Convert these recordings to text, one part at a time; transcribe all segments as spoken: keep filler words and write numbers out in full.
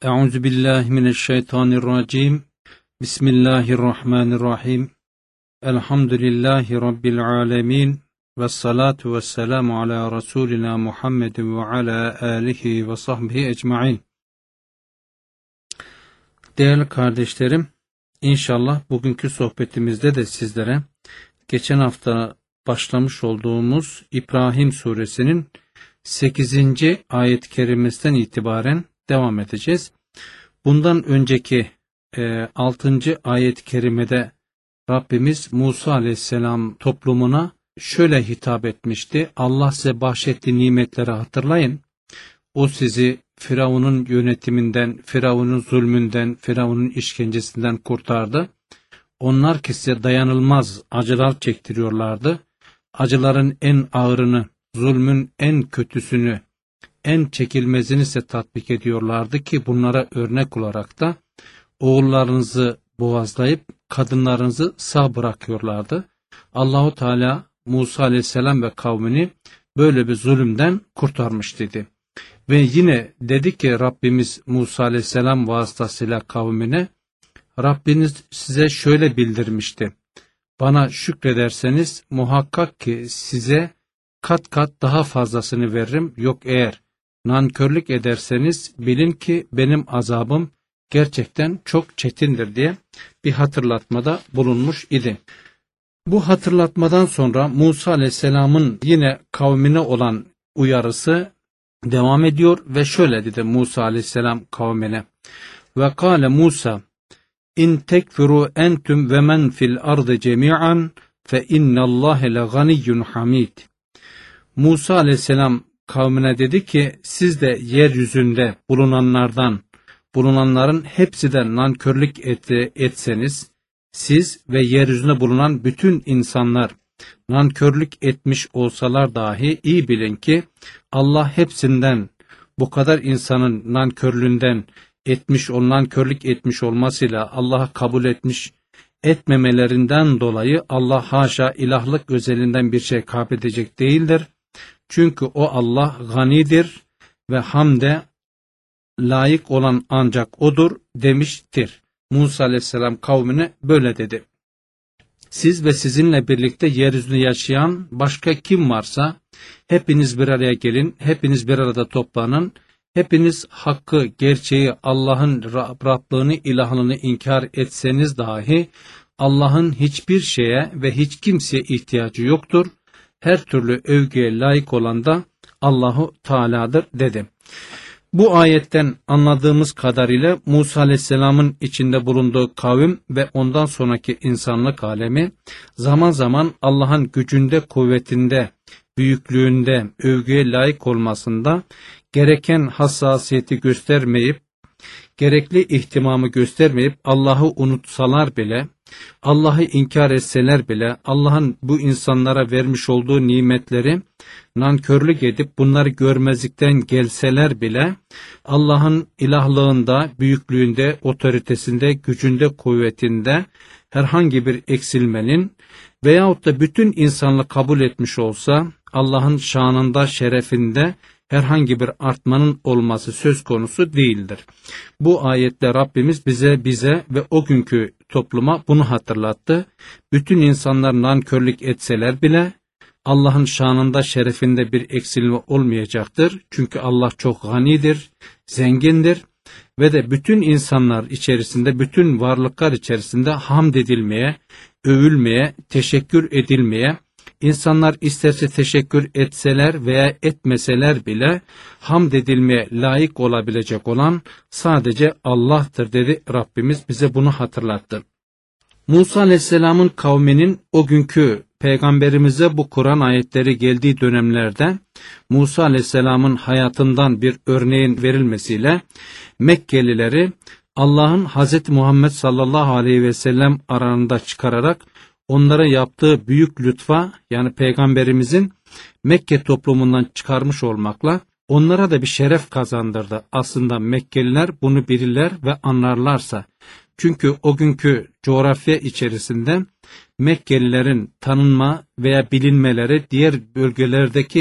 Euzu billahi mineşşeytanirracim. Bismillahirrahmanirrahim. Elhamdülillahi rabbil alamin. Ves salatu vesselamu ala Resulina Muhammedin ve ala alihi ve sahbihi ecmaîn. Değerli kardeşlerim, inşallah bugünkü sohbetimizde de sizlere geçen hafta başlamış olduğumuz İbrahim suresinin sekizinci ayet-i kerimesinden itibaren devam edeceğiz. Bundan önceki e, altıncı ayet-i kerimede Rabbimiz Musa aleyhisselam toplumuna şöyle hitap etmişti. Allah size bahşettiği nimetleri hatırlayın. O sizi Firavun'un yönetiminden, Firavun'un zulmünden, Firavun'un işkencesinden kurtardı. Onlar ki size dayanılmaz acılar çektiriyorlardı. Acıların en ağırını, zulmün en kötüsünü, en çekilmezini ise tatbik ediyorlardı ki bunlara örnek olarak da oğullarınızı boğazlayıp kadınlarınızı sağ bırakıyorlardı. Allahu Teala Musa aleyhisselam ve kavmini böyle bir zulümden kurtarmış dedi. Ve yine dedi ki Rabbimiz Musa aleyhisselam vasıtasıyla kavmine, Rabbiniz size şöyle bildirmişti. Bana şükrederseniz muhakkak ki size kat kat daha fazlasını veririm. Yok eğer nankörlük ederseniz bilin ki benim azabım gerçekten çok çetindir diye bir hatırlatmada bulunmuş idi. Bu hatırlatmadan sonra Musa aleyhisselamın yine kavmine olan uyarısı devam ediyor ve şöyle dedi Musa aleyhisselam kavmine. Ve kâle Musa İn tekfuru entüm ve men fil ardı cemi'an fe innallâhe le ganiyyun hamid. Musa aleyhisselam kavmine dedi ki siz de yeryüzünde bulunanlardan, bulunanların hepsinden nankörlük et, etseniz, siz ve yeryüzünde bulunan bütün insanlar nankörlük etmiş olsalar dahi iyi bilin ki Allah hepsinden, bu kadar insanın nankörlüğünden etmiş, nankörlük etmiş olmasıyla Allah'a kabul etmiş etmemelerinden dolayı Allah haşa ilahlık özelinden bir şey kaybedecek değildir. Çünkü o Allah ganidir ve hamde layık olan ancak odur demiştir. Musa aleyhisselam kavmine böyle dedi. Siz ve sizinle birlikte yeryüzünde yaşayan başka kim varsa hepiniz bir araya gelin, hepiniz bir arada toplanın, hepiniz hakkı, gerçeği, Allah'ın Rablığını, ilahlığını inkar etseniz dahi Allah'ın hiçbir şeye ve hiç kimseye ihtiyacı yoktur. Her türlü övgüye layık olan da Allahu Teala'dır dedi. Bu ayetten anladığımız kadarıyla Musa aleyhisselamın içinde bulunduğu kavim ve ondan sonraki insanlık alemi zaman zaman Allah'ın gücünde, kuvvetinde, büyüklüğünde, övgüye layık olmasında gereken hassasiyeti göstermeyip, gerekli ihtimamı göstermeyip Allah'ı unutsalar bile, Allah'ı inkar etseler bile, Allah'ın bu insanlara vermiş olduğu nimetleri nankörlük edip bunları görmezlikten gelseler bile, Allah'ın ilahlığında, büyüklüğünde, otoritesinde, gücünde, kuvvetinde herhangi bir eksilmenin veyahut da bütün insanlık kabul etmiş olsa, Allah'ın şanında, şerefinde herhangi bir artmanın olması söz konusu değildir. Bu ayette Rabbimiz bize bize ve o günkü topluma bunu hatırlattı. Bütün insanlar nankörlük etseler bile Allah'ın şanında, şerefinde bir eksilme olmayacaktır. Çünkü Allah çok ganidir, zengindir ve de bütün insanlar içerisinde, bütün varlıklar içerisinde hamd edilmeye, övülmeye, teşekkür edilmeye, İnsanlar isterse teşekkür etseler veya etmeseler bile hamd edilmeye layık olabilecek olan sadece Allah'tır dedi Rabbimiz, bize bunu hatırlattı. Musa aleyhisselamın kavminin o günkü peygamberimize bu Kur'an ayetleri geldiği dönemlerde Musa aleyhisselamın hayatından bir örneğin verilmesiyle Mekkelileri Allah'ın Hazreti Muhammed sallallahu aleyhi ve sellem aranında çıkararak onlara yaptığı büyük lütfa, yani peygamberimizin Mekke toplumundan çıkarmış olmakla onlara da bir şeref kazandırdı. Aslında Mekkeliler bunu bilirler ve anlarlarsa. Çünkü o günkü coğrafya içerisinde Mekkelilerin tanınma veya bilinmeleri diğer bölgelerdeki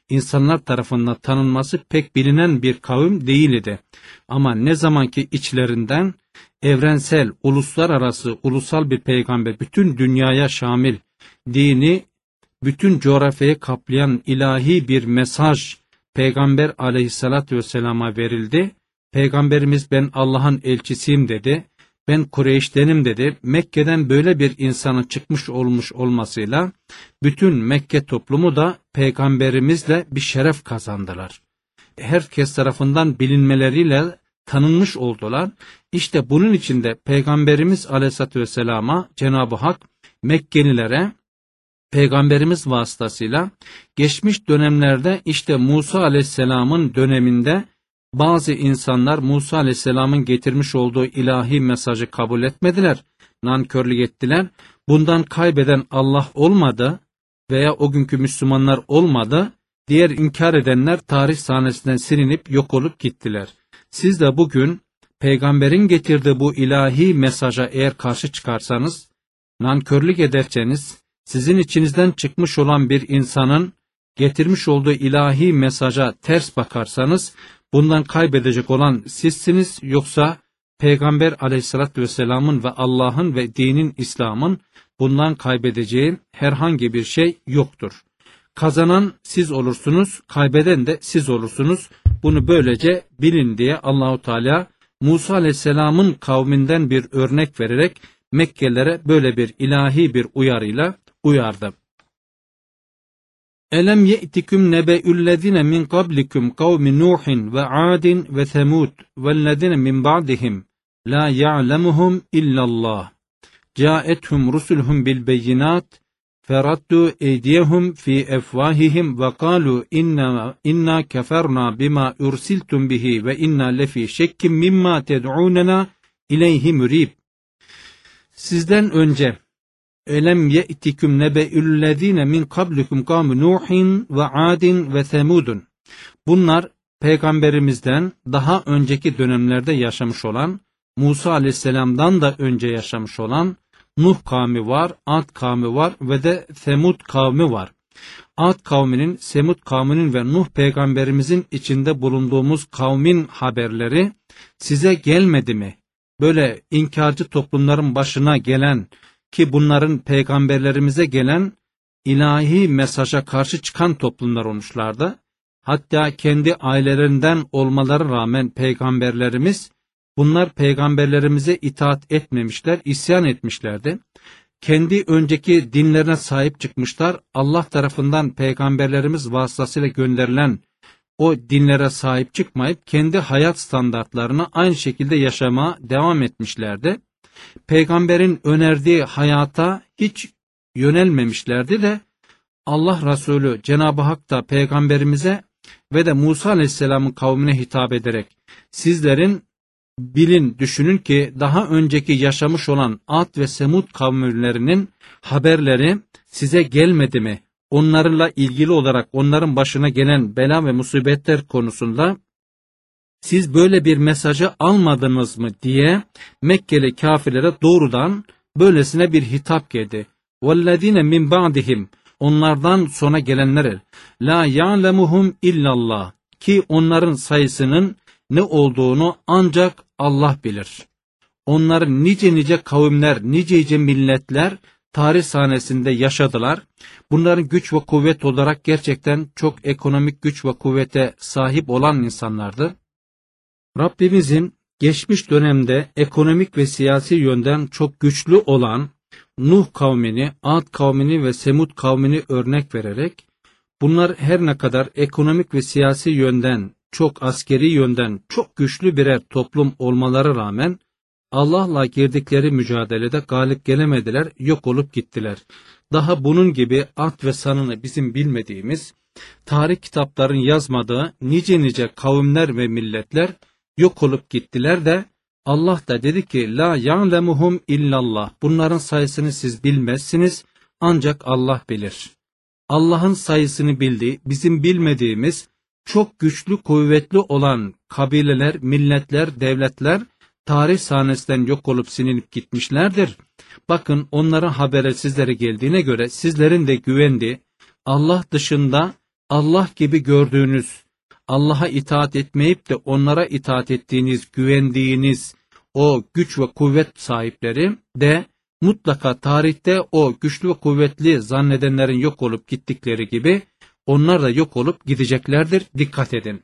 insanlar tarafından tanınması pek bilinen bir kavim değil idi. Ama ne zamanki içlerinden evrensel, uluslararası, ulusal bir peygamber, bütün dünyaya şamil, dini, bütün coğrafyayı kaplayan ilahi bir mesaj Peygamber aleyhissalatü vesselama verildi. Peygamberimiz ben Allah'ın elçisiyim dedi. Ben Kureyş'tenim dedi. Mekke'den böyle bir insanın çıkmış olmuş olmasıyla bütün Mekke toplumu da Peygamberimizle bir şeref kazandılar. Herkes tarafından bilinmeleriyle tanınmış oldular. İşte bunun için de Peygamberimiz aleyhissalatü vesselama Cenab-ı Hak Mekkelilere Peygamberimiz vasıtasıyla geçmiş dönemlerde işte Musa aleyhisselamın döneminde bazı insanlar Musa aleyhisselamın getirmiş olduğu ilahi mesajı kabul etmediler, nankörlük ettiler. Bundan kaybeden Allah olmadı veya o günkü Müslümanlar olmadı. Diğer inkar edenler tarih sahnesinden silinip yok olup gittiler. Siz de bugün Peygamberin getirdiği bu ilahi mesaja eğer karşı çıkarsanız, nankörlük ederseniz, sizin içinizden çıkmış olan bir insanın getirmiş olduğu ilahi mesaja ters bakarsanız, bundan kaybedecek olan sizsiniz, yoksa Peygamber aleyhissalatü vesselamın ve Allah'ın ve dinin, İslam'ın bundan kaybedeceği herhangi bir şey yoktur. Kazanan siz olursunuz, kaybeden de siz olursunuz. Bunu böylece bilin diye Allahu Teala Musa aleyhisselamın kavminden bir örnek vererek Mekkelilere böyle bir ilahi bir uyarıyla uyardı. Elem ye'tikum nebe'üllezine min qablikum kavmi Nuhin ve Adin ve Semud vellezine min ba'dihim la ya'lemuhum illallah. Câethum rusuluhum bil beyinat feraddu eydiyehum fi efvahihim ve kalu inna inna keferna bima ursiltum bihi ve inna lefi şekkim mimma ted'unena ileyhi mürib. Sizden önce Elem ye'tikum nebe'üllezine min kablikum kavmi Nuhin ve Adin ve Semudun. Bunlar peygamberimizden daha önceki dönemlerde yaşamış olan, Musa aleyhisselamdan da önce yaşamış olan Nuh kavmi var, Ad kavmi var ve de Semud kavmi var. Ad kavminin, Semud kavminin ve Nuh peygamberimizin içinde bulunduğumuz kavmin haberleri size gelmedi mi? Böyle inkarcı toplumların başına gelen, ki bunların peygamberlerimize gelen ilahi mesaja karşı çıkan toplumlar olmuşlardı. Hatta kendi ailelerinden olmaları rağmen peygamberlerimiz, bunlar peygamberlerimize itaat etmemişler, isyan etmişlerdi. Kendi önceki dinlerine sahip çıkmışlar. Allah tarafından peygamberlerimiz vasıtasıyla gönderilen o dinlere sahip çıkmayıp kendi hayat standartlarını aynı şekilde yaşamaya devam etmişlerdi. Peygamberin önerdiği hayata hiç yönelmemişlerdi de Allah Resulü Cenab-ı Hak da peygamberimize ve de Musa Aleyhisselam'ın kavmine hitap ederek sizlerin bilin, düşünün ki daha önceki yaşamış olan Ad ve Semud kavimlerinin haberleri size gelmedi mi? Onlarla ilgili olarak onların başına gelen bela ve musibetler konusunda siz böyle bir mesajı almadınız mı diye Mekkeli kafirlere doğrudan böylesine bir hitap geldi. وَالَّذ۪ينَ مِنْ بَعْدِهِمْ Onlardan sonra gelenlere la ya'lemuhum illallah, ki onların sayısının ne olduğunu ancak Allah bilir. Onların nice nice kavimler, nice nice milletler tarih sahnesinde yaşadılar. Bunların güç ve kuvvet olarak gerçekten çok ekonomik güç ve kuvvete sahip olan insanlardı. Rabbimizin geçmiş dönemde ekonomik ve siyasi yönden çok güçlü olan Nuh kavmini, Ad kavmini ve Semud kavmini örnek vererek, bunlar her ne kadar ekonomik ve siyasi yönden, çok askeri yönden çok güçlü birer toplum olmaları rağmen Allah'la girdikleri mücadelede galip gelemediler, yok olup gittiler. Daha bunun gibi ad ve sanını bizim bilmediğimiz, tarih kitapların yazmadığı nice nice kavimler ve milletler yok olup gittiler de Allah da dedi ki la ya'lemuhum illallah. Bunların sayısını siz bilmezsiniz, ancak Allah bilir. Allah'ın sayısını bildiği, bizim bilmediğimiz çok güçlü, kuvvetli olan kabileler, milletler, devletler tarih sahnesinden yok olup silinip gitmişlerdir. Bakın onların haberi sizlere geldiğine göre sizlerin de güvendiği Allah dışında Allah gibi gördüğünüz, Allah'a itaat etmeyip de onlara itaat ettiğiniz, güvendiğiniz o güç ve kuvvet sahipleri de mutlaka tarihte o güçlü ve kuvvetli zannedenlerin yok olup gittikleri gibi onlar da yok olup gideceklerdir. Dikkat edin.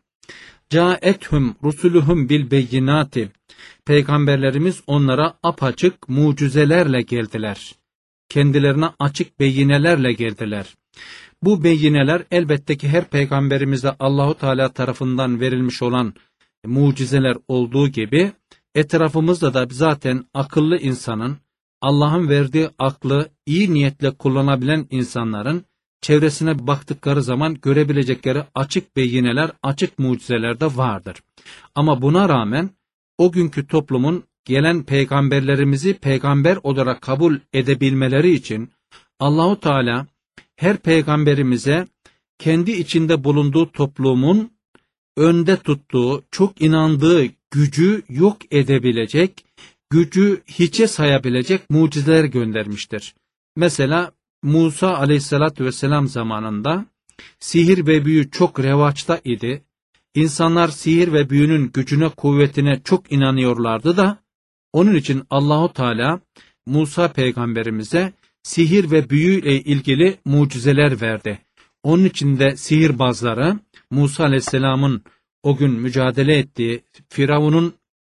Câethum rusuluhum bil beyinati. Peygamberlerimiz onlara apaçık mucizelerle geldiler. Kendilerine açık beyinelerle geldiler. Bu beyineler elbette ki her peygamberimize Allahu Teala tarafından verilmiş olan mucizeler olduğu gibi etrafımızda da zaten akıllı insanın, Allah'ın verdiği aklı iyi niyetle kullanabilen insanların çevresine baktıkları zaman görebilecekleri açık beyineler, açık mucizeler de vardır. Ama buna rağmen o günkü toplumun gelen peygamberlerimizi peygamber olarak kabul edebilmeleri için Allahu Teala her peygamberimize kendi içinde bulunduğu toplumun önde tuttuğu, çok inandığı gücü yok edebilecek, gücü hiçe sayabilecek mucizeler göndermiştir. Mesela Musa aleyhissalatü vesselam zamanında sihir ve büyü çok revaçta idi. İnsanlar sihir ve büyünün gücüne, kuvvetine çok inanıyorlardı da onun için Allahu Teala Musa peygamberimize sihir ve büyüyle ilgili mucizeler verdi. Onun için de sihirbazları Musa aleyhisselamın o gün mücadele ettiği, Firavun'un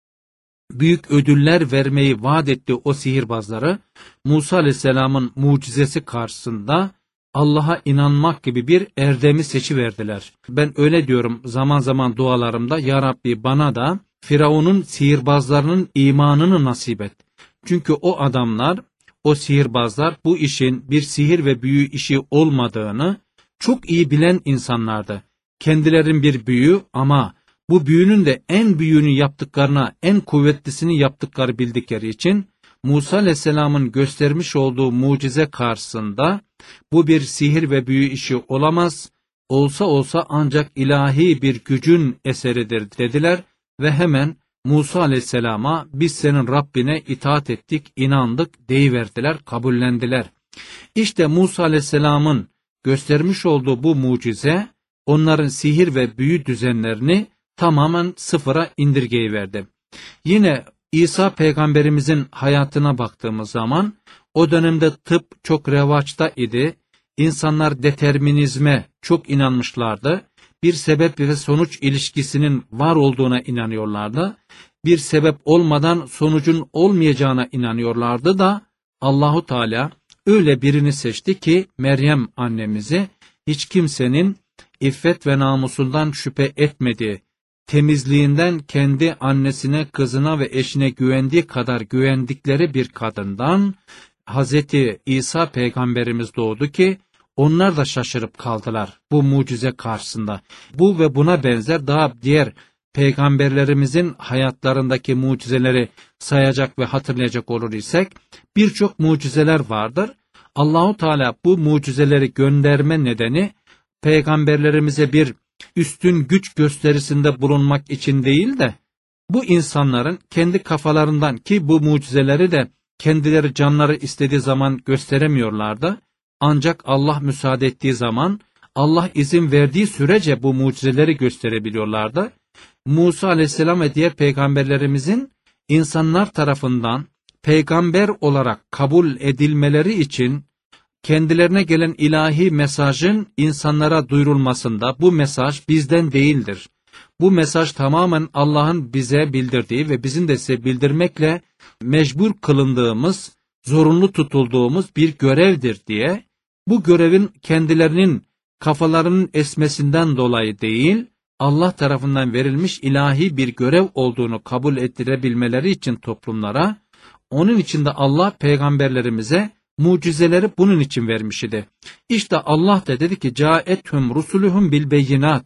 büyük ödüller vermeyi vaat ettiği o sihirbazları Musa aleyhisselamın mucizesi karşısında Allah'a inanmak gibi bir erdemi seçiverdiler. Ben öyle diyorum zaman zaman dualarımda, Ya Rabbi bana da Firavun'un sihirbazlarının imanını nasip et. Çünkü o adamlar, o sihirbazlar bu işin bir sihir ve büyü işi olmadığını çok iyi bilen insanlardı. Kendilerin bir büyü ama bu büyünün de en büyüğünü yaptıklarına, en kuvvetlisini yaptıkları bildikleri için Musa aleyhisselamın göstermiş olduğu mucize karşısında bu bir sihir ve büyü işi olamaz, olsa olsa ancak ilahi bir gücün eseridir dediler ve hemen Musa aleyhisselama biz senin Rabbine itaat ettik, inandık deyiverdiler, kabullendiler. İşte Musa aleyhisselamın göstermiş olduğu bu mucize onların sihir ve büyü düzenlerini tamamen sıfıra indirgeyiverdi. Yine İsa peygamberimizin hayatına baktığımız zaman o dönemde tıp çok revaçta idi. İnsanlar determinizme çok inanmışlardı. Bir sebep ve sonuç ilişkisinin var olduğuna inanıyorlardı. Bir sebep olmadan sonucun olmayacağına inanıyorlardı da Allahu Teala öyle birini seçti ki Meryem annemizi hiç kimsenin iffet ve namusundan şüphe etmediği, temizliğinden kendi annesine, kızına ve eşine güvendiği kadar güvendikleri bir kadından Hazreti İsa peygamberimiz doğdu ki onlar da şaşırıp kaldılar bu mucize karşısında. Bu ve buna benzer daha diğer peygamberlerimizin hayatlarındaki mucizeleri sayacak ve hatırlayacak olur isek birçok mucizeler vardır. Allahu Teala bu mucizeleri gönderme nedeni peygamberlerimize bir üstün güç gösterisinde bulunmak için değil de bu insanların kendi kafalarından, ki bu mucizeleri de kendileri canları istediği zaman gösteremiyorlardı. Ancak Allah müsaade ettiği zaman, Allah izin verdiği sürece bu mucizeleri gösterebiliyorlardı. Musa aleyhisselam ve diğer peygamberlerimizin insanlar tarafından peygamber olarak kabul edilmeleri için kendilerine gelen ilahi mesajın insanlara duyurulmasında bu mesaj bizden değildir. Bu mesaj tamamen Allah'ın bize bildirdiği ve bizim de size bildirmekle mecbur kılındığımız, zorunlu tutulduğumuz bir görevdir diye, bu görevin kendilerinin kafalarının esmesinden dolayı değil, Allah tarafından verilmiş ilahi bir görev olduğunu kabul ettirebilmeleri için toplumlara, onun için de Allah peygamberlerimize mucizeleri bunun için vermiş idi. İşte Allah da dedi ki Câethum rusuluhum bil beyinat.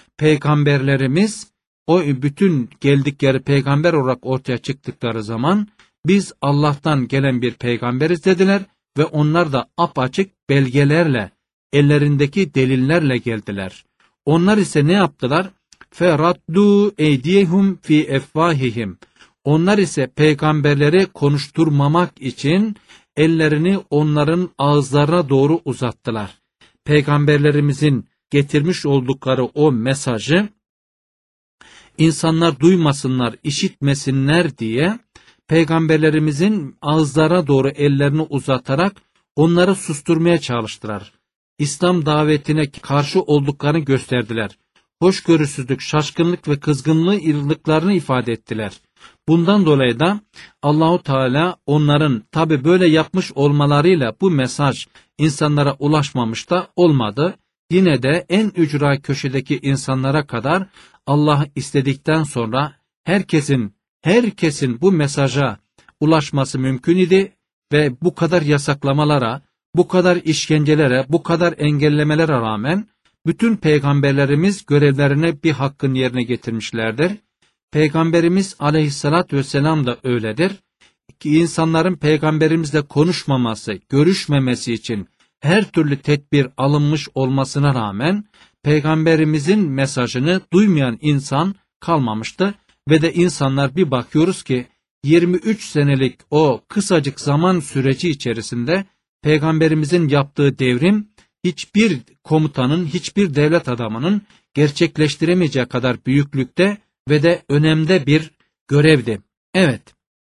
Peygamberlerimiz o bütün geldikleri peygamber olarak ortaya çıktıkları zaman biz Allah'tan gelen bir peygamberiz dediler ve onlar da apaçık belgelerle, ellerindeki delillerle geldiler. Onlar ise ne yaptılar? Feraddu eydiyehum fi efvahihim. Onlar ise peygamberleri konuşturmamak için ellerini onların ağızlarına doğru uzattılar. Peygamberlerimizin getirmiş oldukları o mesajı insanlar duymasınlar, işitmesinler diye peygamberlerimizin ağızlara doğru ellerini uzatarak onları susturmaya çalıştılar. İslam davetine karşı olduklarını gösterdiler. Hoşgörüsüzlük, şaşkınlık ve kızgınlığı irliklerini ifade ettiler. Bundan dolayı da Allahu Teala onların tabi böyle yapmış olmalarıyla bu mesaj insanlara ulaşmamış da olmadı. Yine de en ücra köşedeki insanlara kadar Allah istedikten sonra herkesin herkesin bu mesaja ulaşması mümkün idi ve bu kadar yasaklamalara, bu kadar işkencelere, bu kadar engellemelere rağmen bütün peygamberlerimiz görevlerine bir hakkın yerine getirmişlerdir. Peygamberimiz aleyhissalatü vesselam da öyledir. Ki insanların peygamberimizle konuşmaması, görüşmemesi için her türlü tedbir alınmış olmasına rağmen peygamberimizin mesajını duymayan insan kalmamıştı ve de insanlar bir bakıyoruz ki yirmi üç senelik o kısacık zaman süreci içerisinde peygamberimizin yaptığı devrim hiçbir komutanın, hiçbir devlet adamının gerçekleştiremeyeceği kadar büyüklükte ve de önemde bir görevdi. Evet,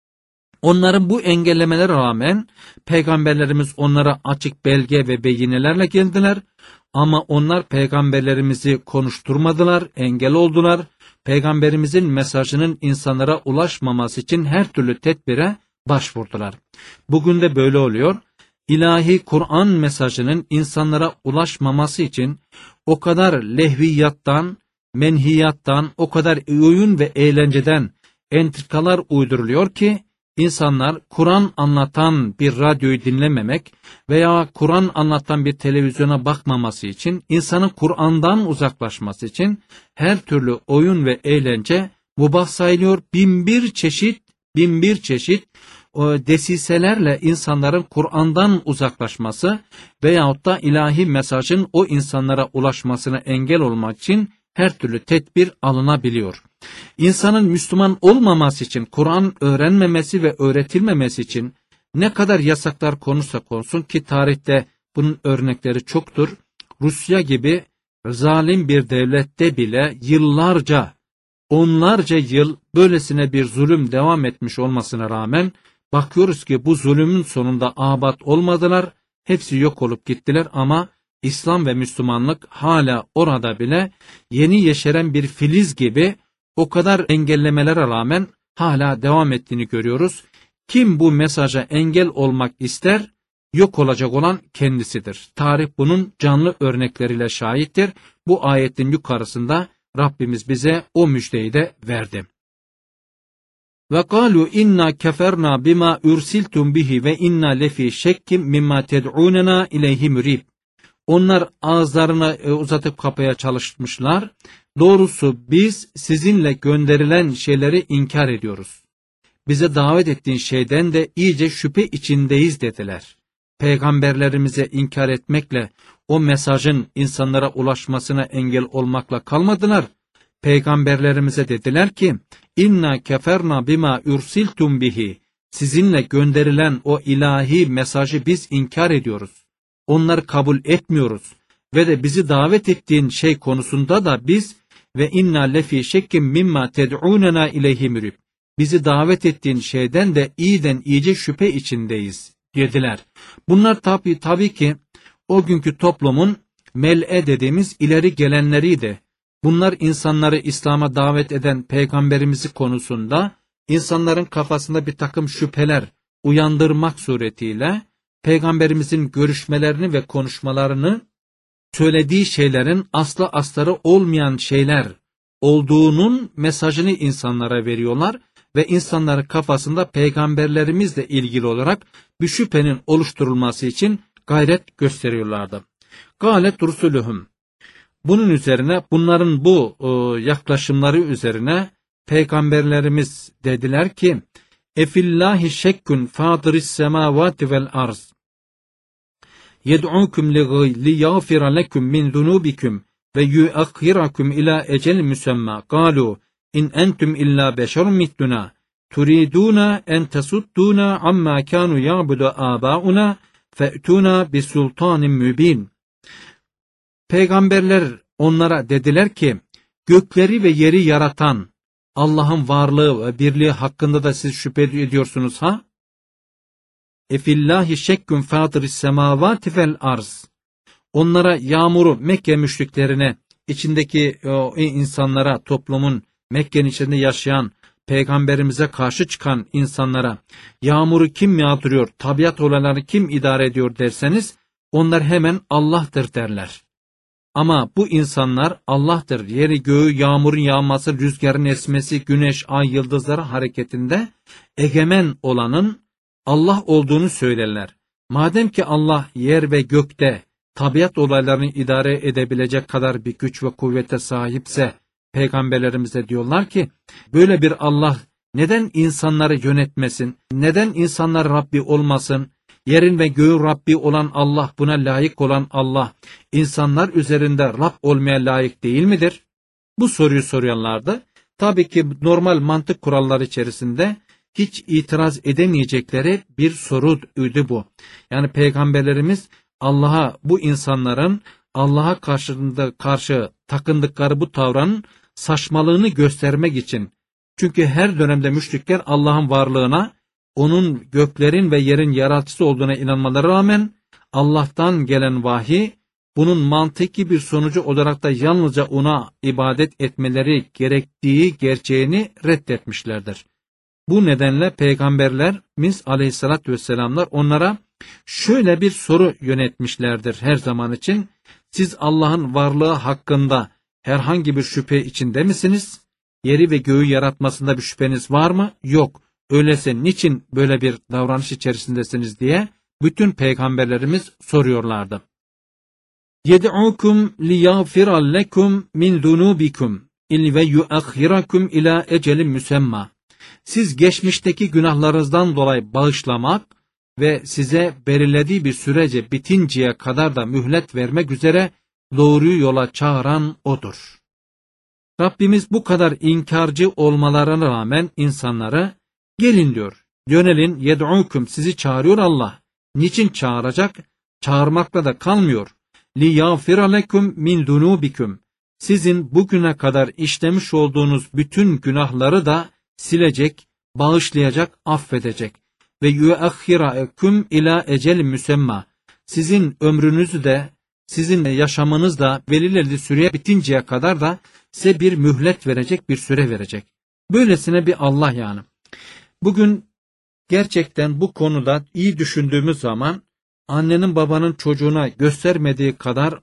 onların bu engellemelere rağmen peygamberlerimiz onlara açık belge ve beyinelerle geldiler ama onlar peygamberlerimizi konuşturmadılar, engel oldular. Peygamberimizin mesajının insanlara ulaşmaması için her türlü tedbire başvurdular. Bugün de böyle oluyor. İlahi Kur'an mesajının insanlara ulaşmaması için o kadar lehviyattan, menhiyattan, o kadar oyun ve eğlenceden entrikalar uyduruluyor ki insanlar Kur'an anlatan bir radyoyu dinlememek veya Kur'an anlatan bir televizyona bakmaması için, insanın Kur'an'dan uzaklaşması için her türlü oyun ve eğlence mubah sayılıyor. Bin bir çeşit, bin bir çeşit o desiselerle insanların Kur'an'dan uzaklaşması veyahut da ilahi mesajın o insanlara ulaşmasına engel olmak için her türlü tedbir alınabiliyor. İnsanın Müslüman olmaması için, Kur'an öğrenmemesi ve öğretilmemesi için ne kadar yasaklar konursa konsun ki tarihte bunun örnekleri çoktur. Rusya gibi zalim bir devlette bile yıllarca, onlarca yıl böylesine bir zulüm devam etmiş olmasına rağmen bakıyoruz ki bu zulümün sonunda abat olmadılar, hepsi yok olup gittiler ama İslam ve Müslümanlık hala orada bile yeni yeşeren bir filiz gibi o kadar engellemelere rağmen hala devam ettiğini görüyoruz. Kim bu mesaja engel olmak ister, yok olacak olan kendisidir. Tarih bunun canlı örnekleriyle şahittir. Bu ayetin yukarısında Rabbimiz bize o müjdeyi de verdi. Ve kalu inna keferna bima ursiltum bihi ve inna lefi şekkim mimma ted'unena ileyhi mürib. Onlar ağızlarını uzatıp kapaya çalışmışlar. Doğrusu biz sizinle gönderilen şeyleri inkar ediyoruz. Bize davet ettiğin şeyden de iyice şüphe içindeyiz dediler. Peygamberlerimize inkar etmekle o mesajın insanlara ulaşmasına engel olmakla kalmadılar. Peygamberlerimize dediler ki inna keferna bima ursiltum bihi. Sizinle gönderilen o ilahi mesajı biz inkar ediyoruz. Onları kabul etmiyoruz ve de bizi davet ettiğin şey konusunda da biz ve inna lefi şekkim mimma ted'unena ileyhi mürib. Bizi davet ettiğin şeyden de iyiden iyice şüphe içindeyiz dediler. Bunlar tabi tabii ki o günkü toplumun mel'e dediğimiz ileri gelenleriydi. Bunlar insanları İslam'a davet eden peygamberimizi konusunda insanların kafasında bir takım şüpheler uyandırmak suretiyle peygamberimizin görüşmelerini ve konuşmalarını söylediği şeylerin aslı astarı olmayan şeyler olduğunun mesajını insanlara veriyorlar ve insanların kafasında peygamberlerimizle ilgili olarak bir şüphenin oluşturulması için gayret gösteriyorlardı. Galet rusulühüm. Bunun üzerine bunların bu e, yaklaşımları üzerine peygamberlerimiz dediler ki efillahi şekkün fadiris semavati vel arz yed'ukum li yağfira lekum min zunubikum ve yuakhirakum ila ecel musamma qalu in entum illa beşerun mitluna turiduna en tasudduna amma kanu ya'budu abauna fe'tuna bi sultanin mübin. Peygamberler onlara dediler ki, gökleri ve yeri yaratan Allah'ın varlığı ve birliği hakkında da siz şüphe ediyorsunuz ha? Efillahi şekkün fâtiris semâvâti vel arz. Onlara yağmuru Mekke müşriklerine, içindeki o insanlara, toplumun Mekke'nin içinde yaşayan, peygamberimize karşı çıkan insanlara yağmuru kim yağdırıyor, tabiat olaylarını kim idare ediyor derseniz, onlar hemen Allah'tır derler. Ama bu insanlar Allah'tır, yeri göğü, yağmurun yağması, rüzgarın esmesi, güneş, ay, yıldızları hareketinde egemen olanın Allah olduğunu söylerler. Madem ki Allah yer ve gökte tabiat olaylarını idare edebilecek kadar bir güç ve kuvvete sahipse, peygamberlerimize diyorlar ki, böyle bir Allah neden insanları yönetmesin, neden insanlar Rabbi olmasın, yerin ve göğün Rabbi olan Allah, buna layık olan Allah, insanlar üzerinde Rab olmaya layık değil midir? Bu soruyu soruyorlardı. Tabii ki normal mantık kuralları içerisinde hiç itiraz edemeyecekleri bir soruydu bu. Yani peygamberlerimiz Allah'a, bu insanların Allah'a karşında karşı takındıkları bu tavrın saçmalığını göstermek için. Çünkü her dönemde müşrikler Allah'ın varlığına, onun göklerin ve yerin yaratıcısı olduğuna inanmaları rağmen Allah'tan gelen vahiy, bunun mantıki bir sonucu olarak da yalnızca ona ibadet etmeleri gerektiği gerçeğini reddetmişlerdir. Bu nedenle Peygamberlerimiz aleyhissalatü vesselamlar onlara şöyle bir soru yönetmişlerdir her zaman için. Siz Allah'ın varlığı hakkında herhangi bir şüphe içinde misiniz? Yeri ve göğü yaratmasında bir şüpheniz var mı? Yok. Öyleyse niçin böyle bir davranış içerisindesiniz diye bütün peygamberlerimiz soruyorlardı. Yed'ukum liyaghfira lekum min zunubikum il ve yuakhirakum ila ecelin musemma. Siz geçmişteki günahlarınızdan dolayı bağışlamak ve size belirlediği bir sürece bitinceye kadar da mühlet vermek üzere doğruyu yola çağıran O'dur. Rabbimiz bu kadar inkarcı olmalarına rağmen insanları gelin diyor. Yönelin, yed'ukum, sizi çağırıyor Allah. Niçin çağıracak? Çağırmakla da kalmıyor. Li yağfira lekum min zunubikum. Sizin bugüne kadar işlemiş olduğunuz bütün günahları da silecek, bağışlayacak, affedecek. Ve yuakhirakum ila ecel musemma. Sizin ömrünüzü de, sizin yaşamınız da belirli süreye bitinceye kadar da size bir mühlet verecek, bir süre verecek. Böylesine bir Allah yani. Bugün gerçekten bu konuda iyi düşündüğümüz zaman annenin babanın çocuğuna göstermediği kadar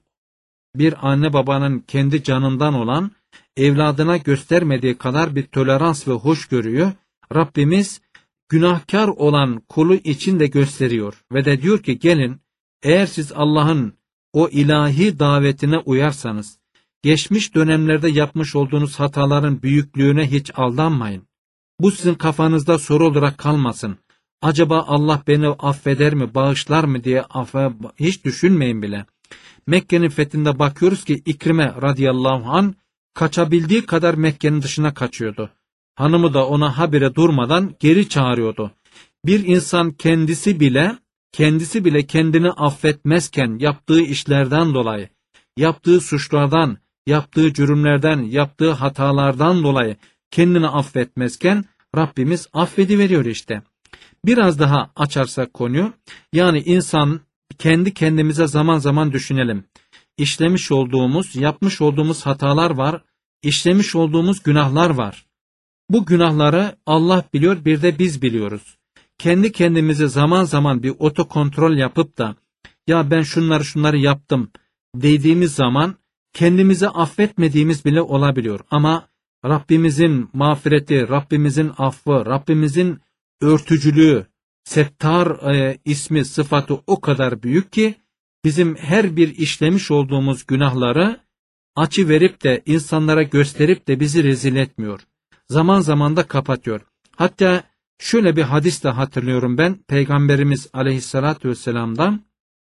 bir anne babanın kendi canından olan evladına göstermediği kadar bir tolerans ve hoşgörüyü Rabbimiz günahkar olan kulu için de gösteriyor. Ve de diyor ki gelin, eğer siz Allah'ın o ilahi davetine uyarsanız, geçmiş dönemlerde yapmış olduğunuz hataların büyüklüğüne hiç aldanmayın. Bu sizin kafanızda soru olarak kalmasın. Acaba Allah beni affeder mi, bağışlar mı diye affe, hiç düşünmeyin bile. Mekke'nin fethinde bakıyoruz ki İkrime radıyallahu anh kaçabildiği kadar Mekke'nin dışına kaçıyordu. Hanımı da ona habire durmadan geri çağırıyordu. Bir insan kendisi bile, kendisi bile kendini affetmezken yaptığı işlerden dolayı, yaptığı suçlardan, yaptığı cürümlerden, yaptığı hatalardan dolayı kendini affetmezken Rabbimiz affediveriyor işte. Biraz daha açarsak konuyu, yani insan kendi kendimize zaman zaman düşünelim. İşlemiş olduğumuz, yapmış olduğumuz hatalar var, işlemiş olduğumuz günahlar var. Bu günahları Allah biliyor, bir de biz biliyoruz. Kendi kendimize zaman zaman bir otokontrol yapıp da, ya ben şunları şunları yaptım dediğimiz zaman kendimizi affetmediğimiz bile olabiliyor. Ama Rabbimizin mağfireti, Rabbimizin affı, Rabbimizin örtücülüğü, Settar e, ismi, sıfatı o kadar büyük ki bizim her bir işlemiş olduğumuz günahları açı verip de insanlara gösterip de bizi rezil etmiyor. Zaman zaman da kapatıyor. Hatta şöyle bir hadis de hatırlıyorum ben Peygamberimiz aleyhissalatü vesselam'dan.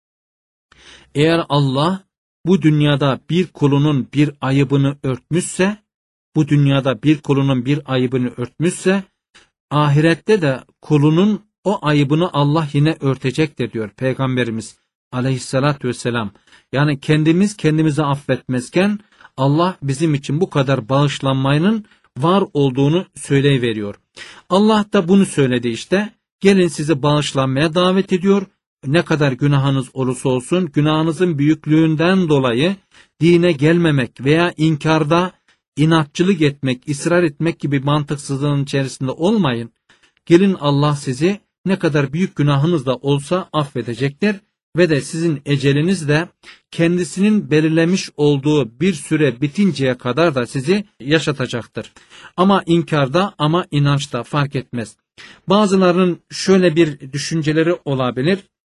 Eğer Allah bu dünyada bir kulunun bir ayıbını örtmüşse, bu dünyada bir kulunun bir ayıbını örtmüşse, ahirette de kulunun o ayıbını Allah yine örtecektir diyor Peygamberimiz aleyhissalatü vesselam. Yani kendimiz kendimizi affetmezken Allah bizim için bu kadar bağışlanmanın var olduğunu söyleyiveriyor. Allah da bunu söyledi işte. Gelin sizi bağışlanmaya davet ediyor. Ne kadar günahınız olursa olsun günahınızın büyüklüğünden dolayı dine gelmemek veya inkarda inatçılık etmek, ısrar etmek gibi mantıksızlığın içerisinde olmayın. Gelin Allah sizi ne kadar büyük günahınız da olsa affedecektir ve de sizin eceliniz de kendisinin belirlemiş olduğu bir süre bitinceye kadar da sizi yaşatacaktır. Ama inkarda ama inançta fark etmez. Bazılarının şöyle bir düşünceleri olabilir.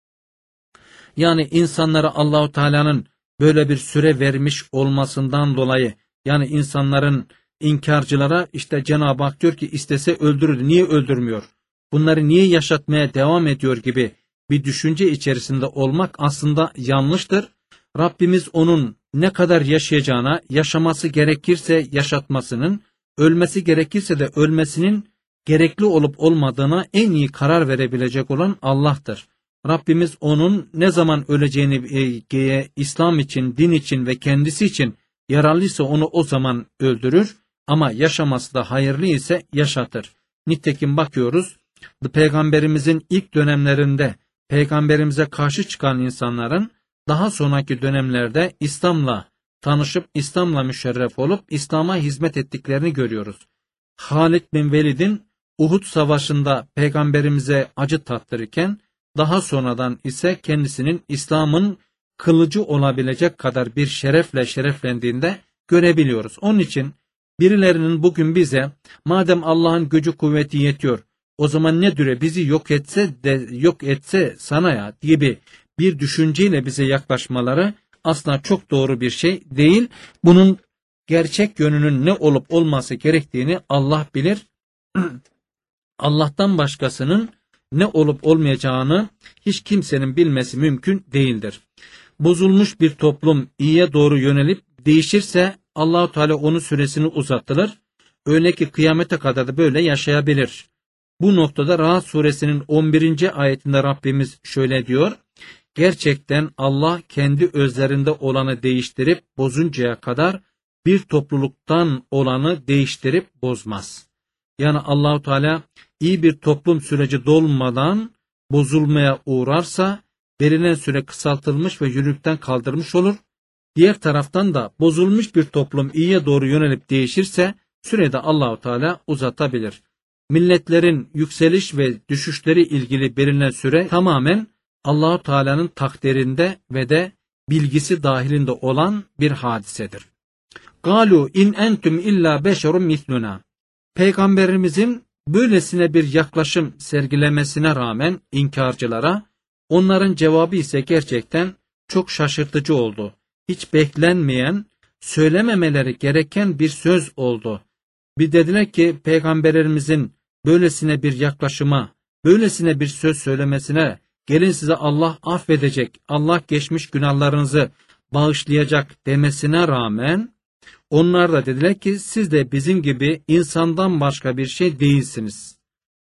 Yani insanlara Allahu Teala'nın böyle bir süre vermiş olmasından dolayı, yani insanların inkarcılara işte Cenab-ı Hak diyor ki istese öldürür, niye öldürmüyor? Bunları niye yaşatmaya devam ediyor gibi bir düşünce içerisinde olmak aslında yanlıştır. Rabbimiz onun ne kadar yaşayacağına, yaşaması gerekirse yaşatmasının, ölmesi gerekirse de ölmesinin gerekli olup olmadığına en iyi karar verebilecek olan Allah'tır. Rabbimiz onun ne zaman öleceğini e, İslam için, din için ve kendisi için yararlıysa onu o zaman öldürür ama yaşaması da hayırlı ise yaşatır. Nitekim bakıyoruz, Peygamberimizin ilk dönemlerinde Peygamberimize karşı çıkan insanların daha sonraki dönemlerde İslam'la tanışıp İslam'la müşerref olup İslam'a hizmet ettiklerini görüyoruz. Halid bin Velid'in Uhud Savaşı'nda Peygamberimize acı tattırırken daha sonradan ise kendisinin İslam'ın kılıcı olabilecek kadar bir şerefle şereflendiğinde görebiliyoruz. Onun için birilerinin bugün bize madem Allah'ın gücü kuvveti yetiyor, o zaman ne düre bizi yok etse de yok etse sana ya gibi bir düşünceyle bize yaklaşmaları aslında çok doğru bir şey değil. Bunun gerçek yönünün ne olup olması gerektiğini Allah bilir. Allah'tan başkasının ne olup olmayacağını hiç kimsenin bilmesi mümkün değildir. Bozulmuş bir toplum iyiye doğru yönelip değişirse Allah-u Teala onun süresini uzatılır. Öyle ki kıyamete kadar da böyle yaşayabilir. Bu noktada Rahat suresinin on birinci ayetinde Rabbimiz şöyle diyor. Gerçekten Allah kendi özlerinde olanı değiştirip bozuncaya kadar bir topluluktan olanı değiştirip bozmaz. Yani Allah-u Teala iyi bir toplum süreci dolmadan bozulmaya uğrarsa verilen süre kısaltılmış ve yürürlükten kaldırmış olur. Diğer taraftan da bozulmuş bir toplum iyiye doğru yönelip değişirse sürede Allah-u Teala uzatabilir. Milletlerin yükseliş ve düşüşleri ilgili belirlenen süre tamamen Allah-u Teala'nın takdirinde ve de bilgisi dahilinde olan bir hadisedir. Galu in entum illa beşerun misluna. Peygamberimizin böylesine bir yaklaşım sergilemesine rağmen inkarcılara onların cevabı ise gerçekten çok şaşırtıcı oldu. Hiç beklenmeyen, söylememeleri gereken bir söz oldu. Bir dediler ki Peygamberimizin böylesine bir yaklaşıma, böylesine bir söz söylemesine, gelin size Allah affedecek, Allah geçmiş günahlarınızı bağışlayacak demesine rağmen onlar da dediler ki siz de bizim gibi insandan başka bir şey değilsiniz.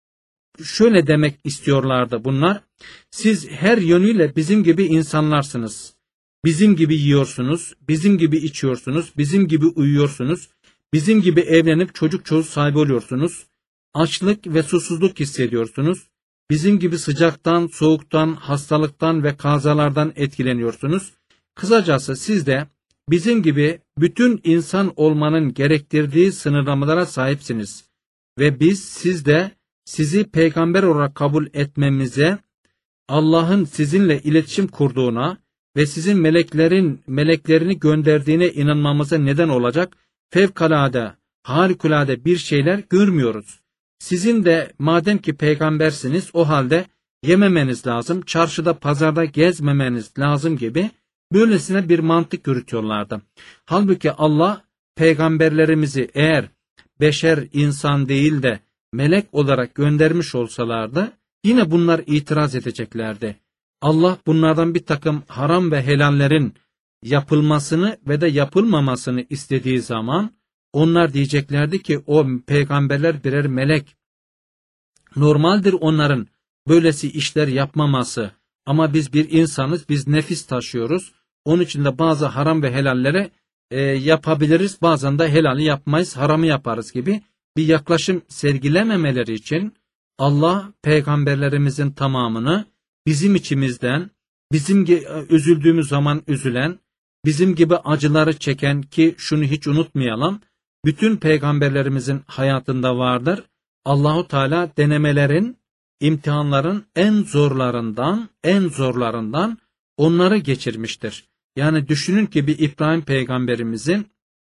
Şöyle demek istiyorlardı bunlar, siz her yönüyle bizim gibi insanlarsınız. Bizim gibi yiyorsunuz, bizim gibi içiyorsunuz, bizim gibi uyuyorsunuz, bizim gibi evlenip çocuk çocuk sahibi oluyorsunuz. Açlık ve susuzluk hissediyorsunuz. Bizim gibi sıcaktan, soğuktan, hastalıktan ve kazalardan etkileniyorsunuz. Kısacası siz de bizim gibi bütün insan olmanın gerektirdiği sınırlamalara sahipsiniz. Ve biz siz de sizi peygamber olarak kabul etmemize, Allah'ın sizinle iletişim kurduğuna ve sizin meleklerin meleklerini gönderdiğine inanmamıza neden olacak fevkalade, harikulade bir şeyler görmüyoruz. Sizin de madem ki peygambersiniz o halde yememeniz lazım, çarşıda pazarda gezmemeniz lazım gibi böylesine bir mantık yürütüyorlardı. Halbuki Allah peygamberlerimizi eğer beşer insan değil de melek olarak göndermiş olsalardı yine bunlar itiraz edeceklerdi. Allah bunlardan bir takım haram ve helallerin yapılmasını ve de yapılmamasını istediği zaman onlar diyeceklerdi ki o peygamberler birer melek. Normaldir onların böylesi işler yapmaması Ama biz bir insanız, biz nefis taşıyoruz. Onun için de bazı haram ve helallere e, yapabiliriz, bazen de helali yapmayız, haramı yaparız gibi bir yaklaşım sergilememeleri için Allah peygamberlerimizin tamamını bizim içimizden, bizim üzüldüğümüz zaman üzülen, bizim gibi acıları çeken, ki şunu hiç unutmayalım, bütün peygamberlerimizin hayatında vardır. Allahu Teala denemelerin, imtihanların en zorlarından, en zorlarından onları geçirmiştir. Yani düşünün ki bir İbrahim peygamberimizin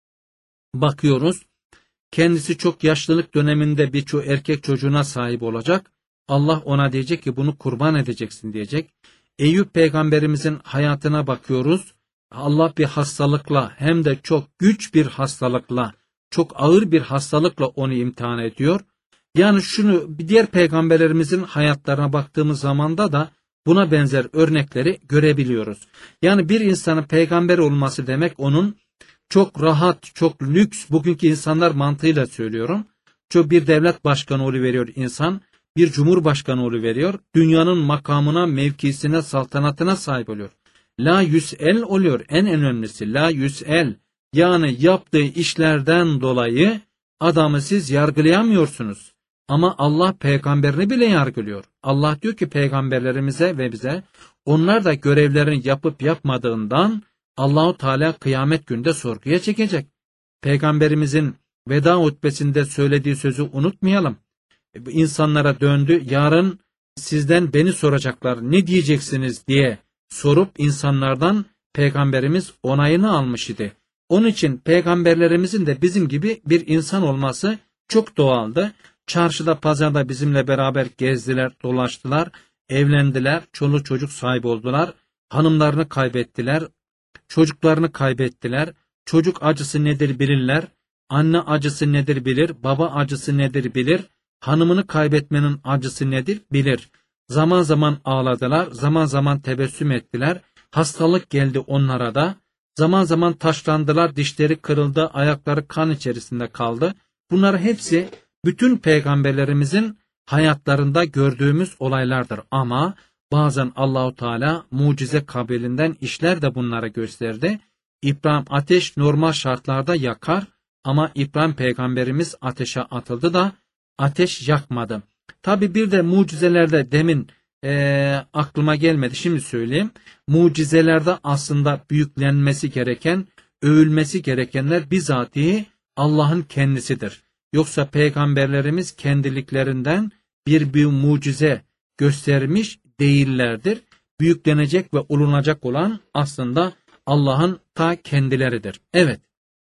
bakıyoruz, kendisi çok yaşlılık döneminde birçok erkek çocuğuna sahip olacak. Allah ona diyecek ki bunu kurban edeceksin diyecek. Eyüp peygamberimizin hayatına bakıyoruz. Allah bir hastalıkla, hem de çok güç bir hastalıkla, çok ağır bir hastalıkla onu imtihan ediyor. Yani şunu, diğer peygamberlerimizin hayatlarına baktığımız zamanda da buna benzer örnekleri görebiliyoruz. Yani bir insanın peygamber olması demek onun çok rahat, çok lüks, bugünkü insanlar mantığıyla söylüyorum. Çok bir devlet başkanı oluveriyor insan, bir cumhurbaşkanı oluveriyor, dünyanın makamına, mevkisine, saltanatına sahip oluyor. La yüs'el oluyor, en önemlisi la yüs'el. Yani yaptığı işlerden dolayı adamı siz yargılayamıyorsunuz. Ama Allah peygamberini bile yargılıyor. Allah diyor ki peygamberlerimize ve bize, onlar da görevlerini yapıp yapmadığından Allahu Teala kıyamet günde sorguya çekecek. Peygamberimizin veda hutbesinde söylediği sözü unutmayalım. İnsanlara döndü, yarın sizden beni soracaklar, ne diyeceksiniz diye sorup insanlardan peygamberimiz onayını almış idi. Onun için peygamberlerimizin de bizim gibi bir insan olması çok doğaldı. Çarşıda, pazarda bizimle beraber gezdiler, dolaştılar, evlendiler, çoluk çocuk sahibi oldular, hanımlarını kaybettiler, çocuklarını kaybettiler. Çocuk acısı nedir bilirler, anne acısı nedir bilir, baba acısı nedir bilir, hanımını kaybetmenin acısı nedir bilir. Zaman zaman ağladılar, zaman zaman tebessüm ettiler, hastalık geldi onlara da, zaman zaman taşlandılar, dişleri kırıldı, ayakları kan içerisinde kaldı. Bunlar hepsi bütün peygamberlerimizin hayatlarında gördüğümüz olaylardır. Ama bazen Allahu Teala mucize kabilinden işler de bunlara gösterdi. İbrahim ateş normal şartlarda yakar ama İbrahim peygamberimiz ateşe atıldı da ateş yakmadı. Tabi bir de mucizelerde demin ee, aklıma gelmedi, şimdi söyleyeyim. Mucizelerde aslında büyüklenmesi gereken, övülmesi gerekenler bizatihi Allah'ın kendisidir. Yoksa peygamberlerimiz kendiliklerinden bir bir mucize göstermiş değillerdir. Büyüklenecek ve olunacak olan aslında Allah'ın ta kendileridir. Evet,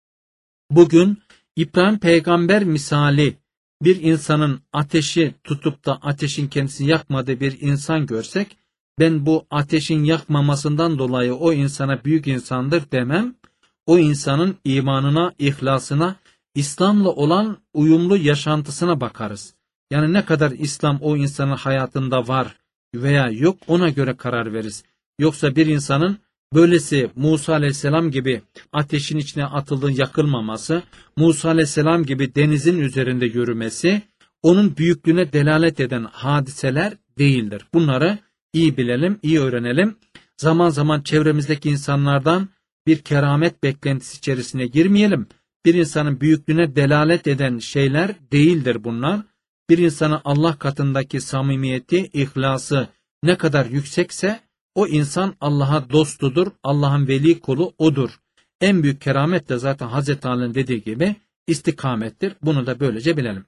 bugün İbrahim peygamber misali bir insanın ateşi tutup da ateşin kendisini yakmadığı bir insan görsek, ben bu ateşin yakmamasından dolayı o insana büyük insandır demem. O insanın imanına, ihlasına, İslam'la olan uyumlu yaşantısına bakarız. Yani ne kadar İslam o insanın hayatında var veya yok, ona göre karar veririz. Yoksa bir insanın böylesi Musa Aleyhisselam gibi ateşin içine atıldığı yakılmaması, Musa Aleyhisselam gibi denizin üzerinde yürümesi, onun büyüklüğüne delalet eden hadiseler değildir. Bunları iyi bilelim, iyi öğrenelim. Zaman zaman çevremizdeki insanlardan bir keramet beklentisi içerisine girmeyelim. Bir insanın büyüklüğüne delalet eden şeyler değildir bunlar. Bir insanın Allah katındaki samimiyeti, ihlası ne kadar yüksekse o insan Allah'a dostudur, Allah'ın veli kulu odur. En büyük keramet de zaten Hazreti Ali'nin dediği gibi istikamettir. Bunu da böylece bilelim.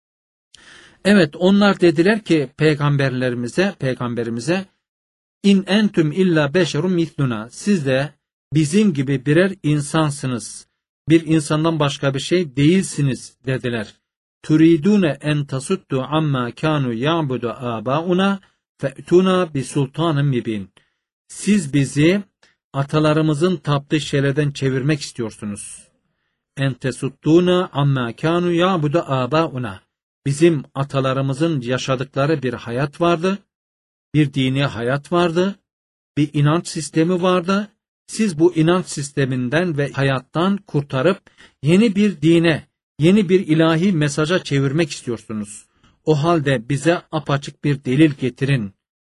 Evet, onlar dediler ki peygamberlerimize, peygamberimize in entüm illa beşerun misluna, siz de bizim gibi birer insansınız. Bir insandan başka bir şey değilsiniz dediler. Turidune en tasuddu amma kanu ya'budu abauna fe'tuna bi sultanın mibin. Siz bizi atalarımızın taptığı şeylerden çevirmek istiyorsunuz. En tesudduna amma kanu ya'budu abauna. Bizim atalarımızın yaşadıkları bir hayat vardı, bir dini hayat vardı, bir inanç sistemi vardı. Siz bu inanç sisteminden ve hayattan kurtarıp yeni bir dine, yeni bir ilahi mesaja çevirmek istiyorsunuz. O halde bize apaçık bir delil getirin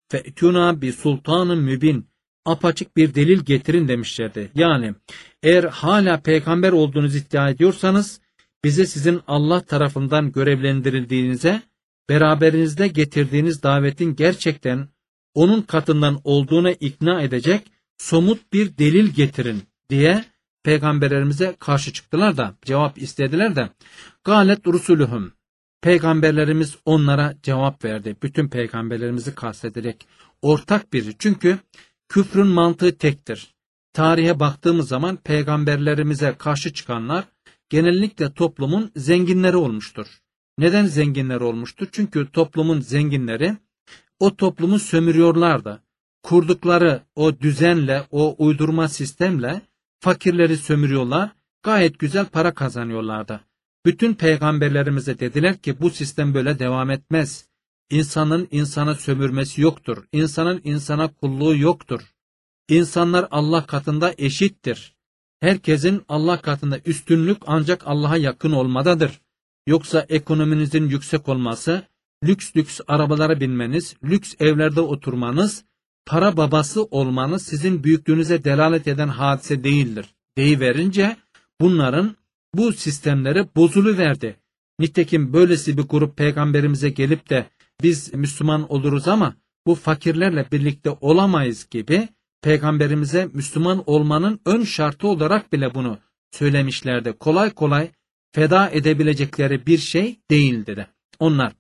fe'tuna bi sultanın mübin, apaçık bir delil getirin demişlerdi. Yani eğer hala peygamber olduğunuzu iddia ediyorsanız bize sizin Allah tarafından görevlendirildiğinize, beraberinizde getirdiğiniz davetin gerçekten onun katından olduğuna ikna edecek somut bir delil getirin diye peygamberlerimize karşı çıktılar da, cevap istediler de, galet rusuluhum, peygamberlerimiz onlara cevap verdi. Bütün peygamberlerimizi kastederek ortak biri. Çünkü küfrün mantığı tektir. Tarihe baktığımız zaman peygamberlerimize karşı çıkanlar genellikle toplumun zenginleri olmuştur. Neden zenginler olmuştur? Çünkü toplumun zenginleri o toplumu sömürüyorlardı. Kurdukları o düzenle, o uydurma sistemle fakirleri sömürüyorlar, gayet güzel para kazanıyorlardı. Bütün peygamberlerimize dediler ki bu sistem böyle devam etmez. İnsanın insana sömürmesi yoktur. İnsanın insana kulluğu yoktur. İnsanlar Allah katında eşittir. Herkesin Allah katında üstünlük ancak Allah'a yakın olmadadır. Yoksa ekonominizin yüksek olması, lüks lüks arabalara binmeniz, lüks evlerde oturmanız, para babası olmanız sizin büyüklüğünüze delalet eden hadise değildir. Deyiverince bunların bu sistemleri bozuluverdi. Nitekim böylesi bir grup peygamberimize gelip de biz Müslüman oluruz ama bu fakirlerle birlikte olamayız gibi peygamberimize Müslüman olmanın ön şartı olarak bile bunu söylemişlerdi. Kolay kolay feda edebilecekleri bir şey değildi de. Onlar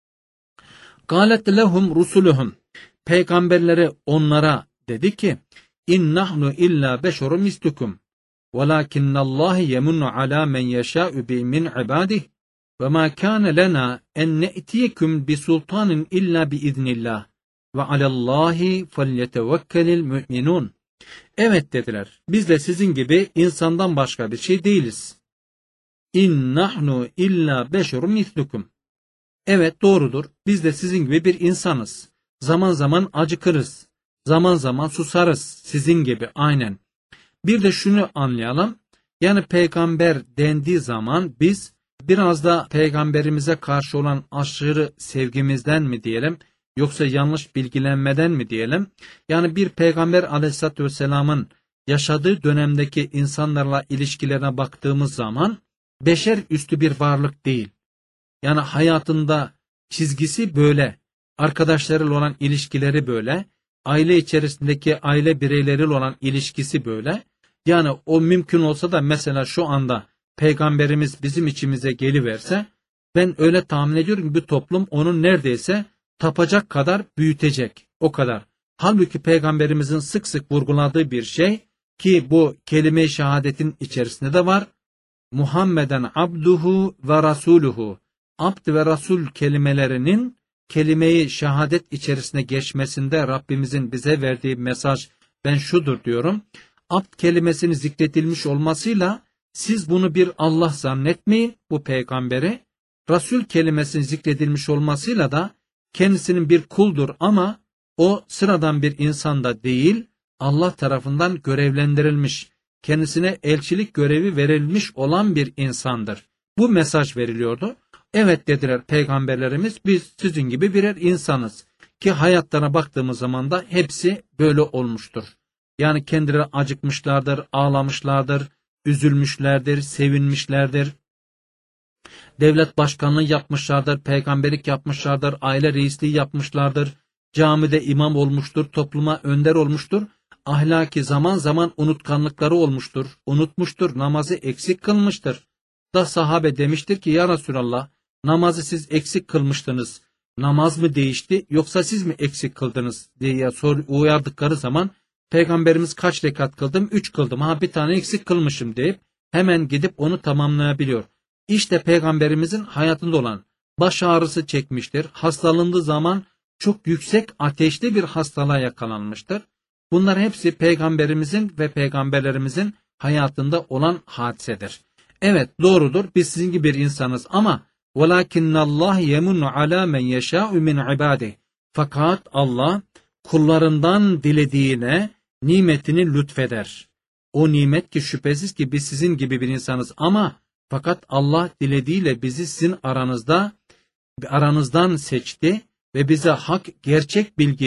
galet lehum rusuluhum, peygamberleri onlara dedi ki innahnu illa beşerun mislukum velakinnallahi yemunnu ala men yeşâ'u bi min ibâdih ve mâ kâne lenâ en ne'tiyekum bi sultanin illa bi iznillah ve alallâhi felyetevekkelil mü'minun. Evet dediler, biz de sizin gibi insandan başka bir şey değiliz. İnnahnu illa beşerun mislukum. Evet doğrudur, biz de sizin gibi bir insanız. Zaman zaman acıkırız, zaman zaman susarız, sizin gibi aynen. Bir de şunu anlayalım, yani peygamber dendiği zaman biz biraz da peygamberimize karşı olan aşırı sevgimizden mi diyelim, yoksa yanlış bilgilenmeden mi diyelim? Yani bir peygamber aleyhissalatü vesselamın yaşadığı dönemdeki insanlarla ilişkilerine baktığımız zaman beşer üstü bir varlık değil. Yani hayatında çizgisi böyle, arkadaşlarıyla olan ilişkileri böyle, aile içerisindeki aile bireyleriyle olan ilişkisi böyle. Yani o mümkün olsa da mesela şu anda peygamberimiz bizim içimize geliverse, ben öyle tahmin ediyorum ki bir toplum onu neredeyse tapacak kadar büyütecek, o kadar. Halbuki peygamberimizin sık sık vurguladığı bir şey ki bu kelime-i şehadetin içerisinde de var. Muhammeden abduhu ve rasuluhu. Abd ve rasul kelimelerinin kelime-i şehadet içerisine geçmesinde Rabbimizin bize verdiği mesaj ben şudur diyorum. Abd kelimesini zikredilmiş olmasıyla siz bunu bir Allah zannetmeyin, bu peygamberi. Rasul kelimesinin zikredilmiş olmasıyla da kendisinin bir kuldur ama o sıradan bir insan da değil, Allah tarafından görevlendirilmiş, kendisine elçilik görevi verilmiş olan bir insandır. Bu mesaj veriliyordu. Evet dediler peygamberlerimiz, biz sizin gibi birer insanız ki hayatlarına baktığımız zaman da hepsi böyle olmuştur. Yani kendileri acıkmışlardır, ağlamışlardır, üzülmüşlerdir, sevinmişlerdir. Devlet başkanlığı yapmışlardır, peygamberlik yapmışlardır, aile reisliği yapmışlardır, camide imam olmuştur, topluma önder olmuştur. Ahlaki zaman zaman unutkanlıkları olmuştur, unutmuştur, namazı eksik kılmıştır. Da sahabe demiştir ki ya Resulallah, namazı siz eksik kılmıştınız, namaz mı değişti yoksa siz mi eksik kıldınız diye sor, uyardıkları zaman Peygamberimiz kaç rekat kıldım? Üç kıldım. Ha bir tane eksik kılmışım deyip hemen gidip onu tamamlayabiliyor. İşte Peygamberimizin hayatında olan baş ağrısı çekmiştir. Hastalandığı zaman çok yüksek ateşli bir hastalığa yakalanmıştır. Bunlar hepsi Peygamberimizin ve peygamberlerimizin hayatında olan hadisedir. Evet doğrudur, biz sizin gibi bir insanız ama وَلَاكِنَّ اللّٰهِ يَمُنُّ عَلَى مَنْ يَشَاءُ مِنْ عِبَادِهِ. Fakat Allah kullarından dilediğine nimetini lütfeder. O nimet ki şüphesiz ki biz sizin gibi bir insanız ama fakat Allah dilediğiyle bizi sizin aranızda aranızdan seçti ve bize hak gerçek bilgiyi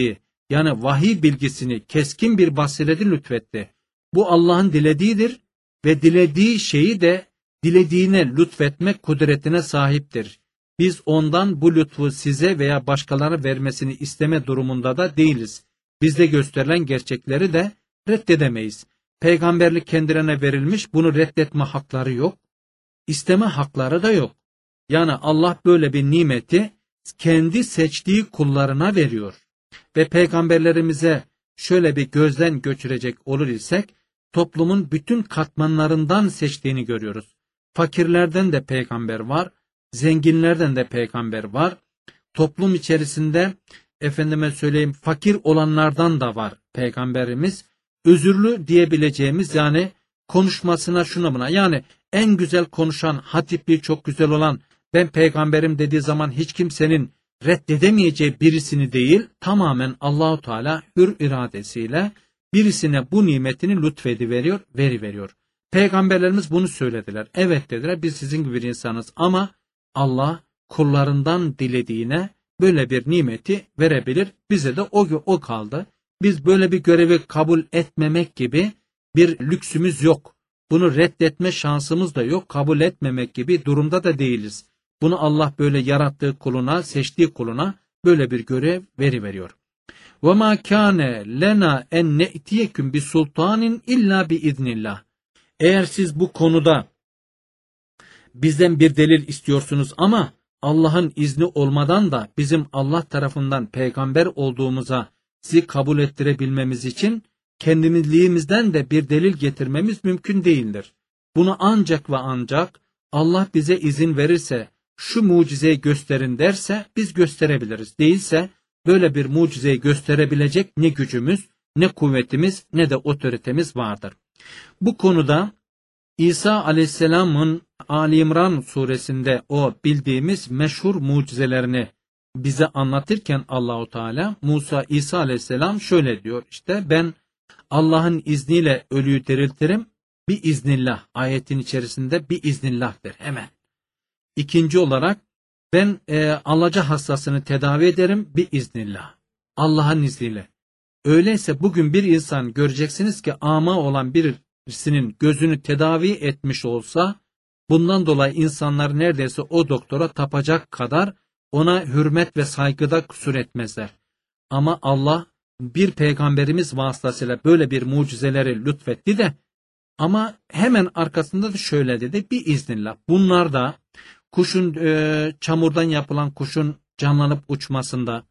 Yani vahiy bilgisini, keskin bir basireti lütfetti. Bu Allah'ın dilediğidir ve dilediği şeyi de dilediğine lütfetmek kudretine sahiptir. Biz ondan bu lütfu size veya başkalarına vermesini isteme durumunda da değiliz. Bizde gösterilen gerçekleri de reddedemeyiz. Peygamberlik kendilerine verilmiş, bunu reddetme hakları yok. İsteme hakları da yok. Yani Allah böyle bir nimeti kendi seçtiği kullarına veriyor. Ve peygamberlerimize şöyle bir gözden götürecek olur isek, toplumun bütün katmanlarından seçtiğini görüyoruz. Fakirlerden de peygamber var, zenginlerden de peygamber var. Toplum içerisinde efendime söyleyeyim fakir olanlardan da var peygamberimiz. Özürlü diyebileceğimiz, yani konuşmasına şuna buna, yani en güzel konuşan, hatipliği çok güzel olan, ben peygamberim dediği zaman hiç kimsenin reddedemeyeceği birisini değil, tamamen Allahu Teala hür iradesiyle birisine bu nimetini lütfediveriyor, veri veriyor. Peygamberlerimiz bunu söylediler. Evet dediler, biz sizin gibi bir insanız ama Allah kullarından dilediğine böyle bir nimeti verebilir. Bize de o, o kaldı. Biz böyle bir görevi kabul etmemek gibi bir lüksümüz yok. Bunu reddetme şansımız da yok. Kabul etmemek gibi durumda da değiliz. Bunu Allah böyle yarattığı kuluna, seçtiği kuluna böyle bir görev veri veriyor. وَمَا كَانَ لَنَا اَنْ نَئْتِيَكُمْ بِسُلْطَانٍ اِلَّا بِاِذْنِ. Eğer siz bu konuda bizden bir delil istiyorsunuz ama Allah'ın izni olmadan da bizim Allah tarafından peygamber olduğumuza sizi kabul ettirebilmemiz için kendimizliğimizden de bir delil getirmemiz mümkün değildir. Bunu ancak ve ancak Allah bize izin verirse, şu mucizeyi gösterin derse biz gösterebiliriz. Değilse böyle bir mucizeyi gösterebilecek ne gücümüz, ne kuvvetimiz, ne de otoritemiz vardır. Bu konuda İsa Aleyhisselam'ın Ali İmran suresinde o bildiğimiz meşhur mucizelerini bize anlatırken Allahu Teala, Musa İsa Aleyhisselam şöyle diyor, işte ben Allah'ın izniyle ölüyü diriltirim, bir iznillah, ayetin içerisinde bir iznillahdır hemen. İkinci olarak ben e, alaca hastasını tedavi ederim, bir iznillah, Allah'ın izniyle. Öyleyse bugün bir insan göreceksiniz ki ama olan birisinin gözünü tedavi etmiş olsa, bundan dolayı insanlar neredeyse o doktora tapacak kadar ona hürmet ve saygıda kusur etmezler. Ama Allah bir peygamberimiz vasıtasıyla böyle bir mucizeleri lütfetti de, ama hemen arkasında da şöyle dedi, bir iznillah. Bunlar da kuşun e, çamurdan yapılan kuşun canlanıp uçmasında,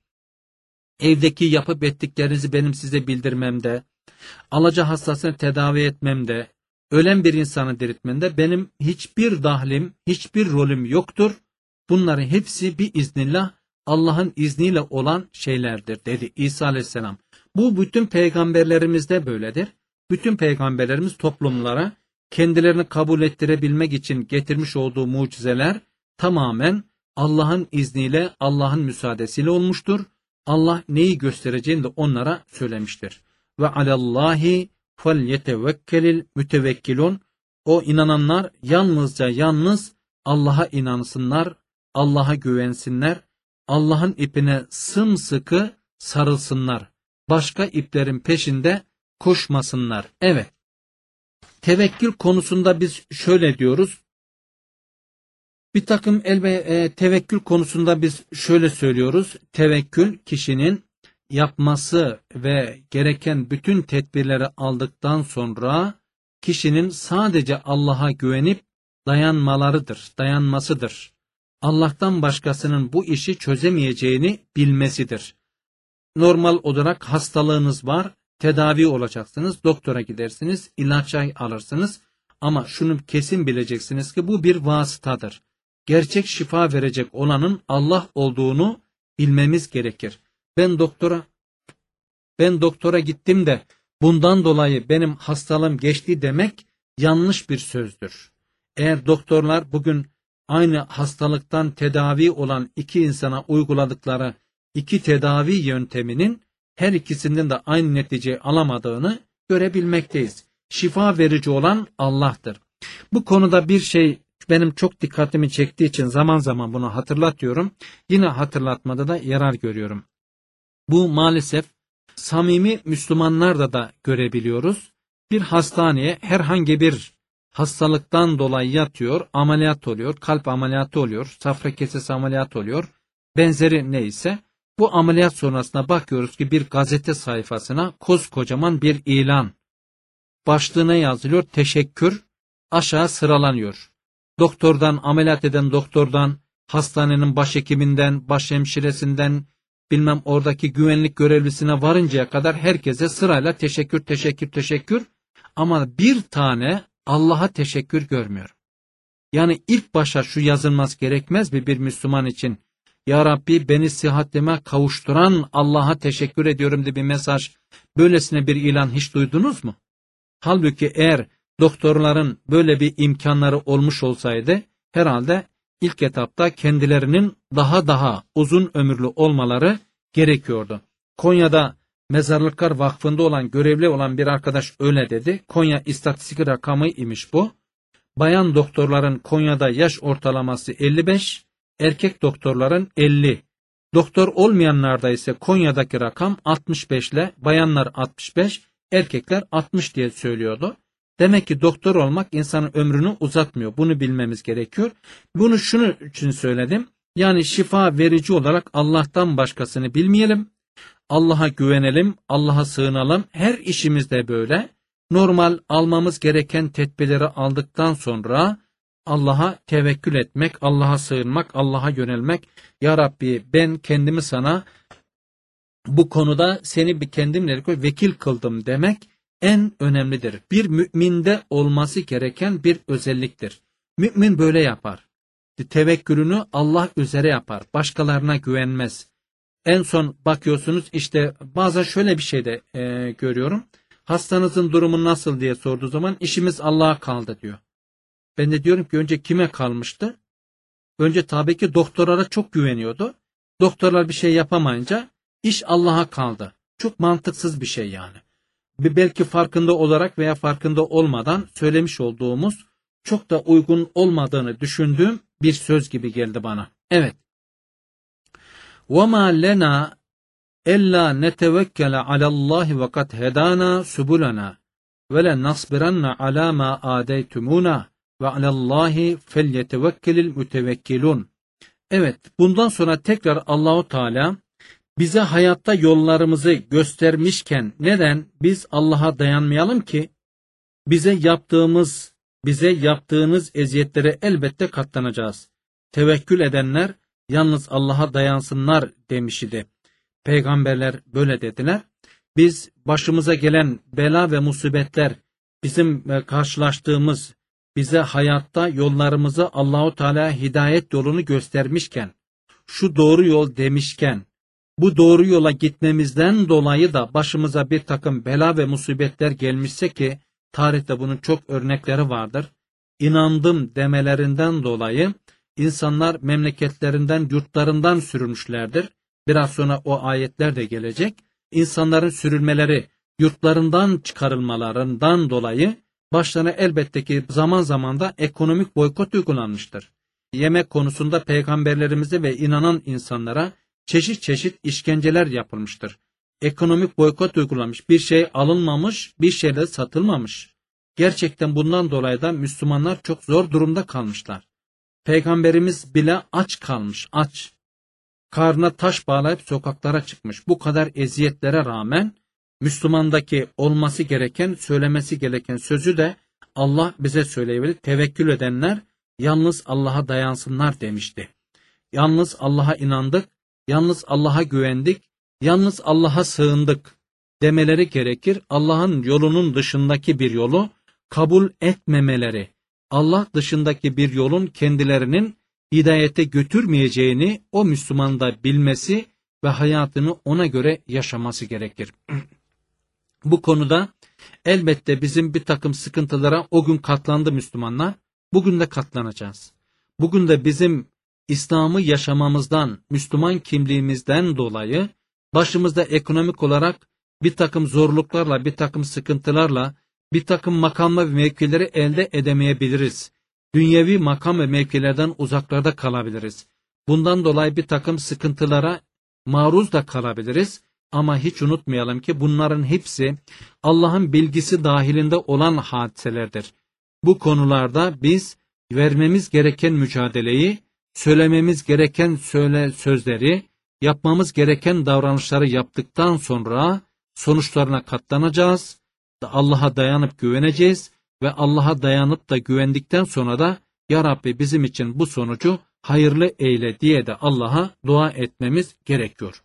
evdeki yapıp ettiklerinizi benim size bildirmemde, alaca hastasını tedavi etmemde, ölen bir insanı diriltmemde benim hiçbir dahlim, hiçbir rolüm yoktur. Bunların hepsi bir iznillah, Allah'ın izniyle olan şeylerdir dedi İsa Aleyhisselam. Bu bütün peygamberlerimizde böyledir. Bütün peygamberlerimiz toplumlara kendilerini kabul ettirebilmek için getirmiş olduğu mucizeler tamamen Allah'ın izniyle, Allah'ın müsaadesiyle olmuştur. Allah neyi göstereceğini de onlara söylemiştir. Ve alallahi felyetevekkelil mütevekkilun. O inananlar yalnızca yalnız Allah'a inansınlar, Allah'a güvensinler, Allah'ın ipine sımsıkı sarılsınlar. Başka iplerin peşinde koşmasınlar. Evet. Tevekkül konusunda biz şöyle diyoruz. Bir takım elbe e, tevekkül konusunda biz şöyle söylüyoruz. Tevekkül kişinin yapması ve gereken bütün tedbirleri aldıktan sonra kişinin sadece Allah'a güvenip dayanmalarıdır, dayanmasıdır. Allah'tan başkasının bu işi çözemeyeceğini bilmesidir. Normal olarak hastalığınız var, tedavi olacaksınız, doktora gidersiniz, ilaç alırsınız ama şunu kesin bileceksiniz ki bu bir vasıtadır. Gerçek şifa verecek olanın Allah olduğunu bilmemiz gerekir. Ben doktora ben doktora gittim de bundan dolayı benim hastalığım geçti demek yanlış bir sözdür. Eğer doktorlar bugün aynı hastalıktan tedavi olan iki insana uyguladıkları iki tedavi yönteminin her ikisinden de aynı neticeyi alamadığını görebilmekteyiz. Şifa verici olan Allah'tır. Bu konuda bir şey benim çok dikkatimi çektiği için zaman zaman bunu hatırlatıyorum. Yine hatırlatmada da yarar görüyorum. Bu maalesef Samimi Müslümanlarda da görebiliyoruz. Bir hastaneye herhangi bir hastalıktan dolayı yatıyor, ameliyat oluyor, kalp ameliyatı oluyor, safra kesesi ameliyatı oluyor, benzeri neyse. Bu ameliyat sonrasında bakıyoruz ki bir gazete sayfasına koskocaman bir ilan. Başlığına yazılıyor teşekkür, aşağı sıralanıyor. Doktordan, ameliyat eden doktordan, hastanenin başhekiminden, başhemşiresinden, bilmem oradaki güvenlik görevlisine varıncaya kadar herkese sırayla teşekkür, teşekkür, teşekkür. Ama bir tane Allah'a teşekkür görmüyorum. Yani ilk başa şu yazılmaz gerekmez mi bir Müslüman için? Ya Rabbi beni sıhhatime kavuşturan Allah'a teşekkür ediyorum diye bir mesaj, böylesine bir ilan hiç duydunuz mu? Halbuki eğer doktorların böyle bir imkanları olmuş olsaydı, herhalde ilk etapta kendilerinin daha daha uzun ömürlü olmaları gerekiyordu. Konya'da Mezarlıklar Vakfı'nda olan, görevli olan bir arkadaş öyle dedi. Konya istatistik rakamı imiş bu. Bayan doktorların Konya'da yaş ortalaması elli beş, erkek doktorların elli. Doktor olmayanlarda ise Konya'daki rakam altmış beş ile bayanlar altmış beş, erkekler altmış diye söylüyordu. Demek ki doktor olmak insanın ömrünü uzatmıyor. Bunu bilmemiz gerekiyor. Bunu şunun için söyledim. Yani şifa verici olarak Allah'tan başkasını bilmeyelim. Allah'a güvenelim, Allah'a sığınalım. Her işimizde böyle. Normal almamız gereken tedbirleri aldıktan sonra Allah'a tevekkül etmek, Allah'a sığınmak, Allah'a yönelmek. Ya Rabbi ben kendimi sana bu konuda seni bir kendimle vekil kıldım demek en önemlidir. Bir müminde olması gereken bir özelliktir. Mümin böyle yapar. Tevekkülünü Allah üzere yapar. Başkalarına güvenmez. En son bakıyorsunuz işte bazen şöyle bir şey de e, görüyorum. Hastanızın durumu nasıl diye sorduğu zaman işimiz Allah'a kaldı diyor. Ben de diyorum ki önce kime kalmıştı? Önce tabii ki doktorlara çok güveniyordu. Doktorlar bir şey yapamayınca iş Allah'a kaldı. Çok mantıksız bir şey yani. Belki farkında olarak veya farkında olmadan söylemiş olduğumuz çok da uygun olmadığını düşündüğüm bir söz gibi geldi bana. Evet. وَمَا لَنَا اَلَّا نَتَوَكَّلَ عَلَى اللّٰهِ وَقَدْ هَدَانَا سُبُلَنَا وَلَنَصْبِرَنَّ عَلَى مَا آدَيْتُمُونَا وَعَلَى اللّٰهِ فَلْيَتَوَكَّلِ الْمُتَوَكِّلُونَ. Evet, bundan sonra tekrar Allahu Teala bize hayatta yollarımızı göstermişken neden biz Allah'a dayanmayalım ki? Bize yaptığımız, bize yaptığınız eziyetlere elbette katlanacağız. Tevekkül edenler yalnız Allah'a dayansınlar demiş idi. Peygamberler böyle dediler. Biz başımıza gelen bela ve musibetler, bizim karşılaştığımız, bize hayatta yollarımızı Allahu Teala hidayet yolunu göstermişken, şu doğru yol demişken, bu doğru yola gitmemizden dolayı da başımıza bir takım bela ve musibetler gelmişse ki tarihte bunun çok örnekleri vardır. İnandım demelerinden dolayı insanlar memleketlerinden, yurtlarından sürülmüşlerdir. Biraz sonra o ayetler de gelecek. İnsanların sürülmeleri, yurtlarından çıkarılmalarından dolayı başlarına elbette ki zaman zaman da ekonomik boykot uygulanmıştır. Yemek konusunda peygamberlerimize ve inanan insanlara çeşit çeşit işkenceler yapılmıştır. Ekonomik boykot uygulanmış, bir şey alınmamış, bir şeyler satılmamış. Gerçekten bundan dolayı da Müslümanlar çok zor durumda kalmışlar. Peygamberimiz bile aç kalmış, aç. Karnına taş bağlayıp sokaklara çıkmış. Bu kadar eziyetlere rağmen Müslümandaki olması gereken, söylemesi gereken sözü de Allah bize söyleyebilir. Tevekkül edenler yalnız Allah'a dayansınlar demişti. Yalnız Allah'a inandık, yalnız Allah'a güvendik, yalnız Allah'a sığındık demeleri gerekir. Allah'ın yolunun dışındaki bir yolu kabul etmemeleri, Allah dışındaki bir yolun kendilerinin hidayete götürmeyeceğini o Müslüman da bilmesi ve hayatını ona göre yaşaması gerekir. Bu konuda elbette bizim bir takım sıkıntılara o gün katlandı Müslümanlar, bugün de katlanacağız. Bugün de bizim İslam'ı yaşamamızdan, Müslüman kimliğimizden dolayı başımızda ekonomik olarak bir takım zorluklarla, bir takım sıkıntılarla, bir takım makam ve mevkileri elde edemeyebiliriz. Dünyevi makam ve mevkilerden uzaklarda kalabiliriz. Bundan dolayı bir takım sıkıntılara maruz da kalabiliriz. Ama hiç unutmayalım ki bunların hepsi Allah'ın bilgisi dahilinde olan hadiselerdir. Bu konularda biz vermemiz gereken mücadeleyi, söylememiz gereken söyle sözleri, yapmamız gereken davranışları yaptıktan sonra sonuçlarına katlanacağız. Allah'a dayanıp güveneceğiz ve Allah'a dayanıp da güvendikten sonra da Ya Rabbi bizim için bu sonucu hayırlı eyle diye de Allah'a dua etmemiz gerekiyor.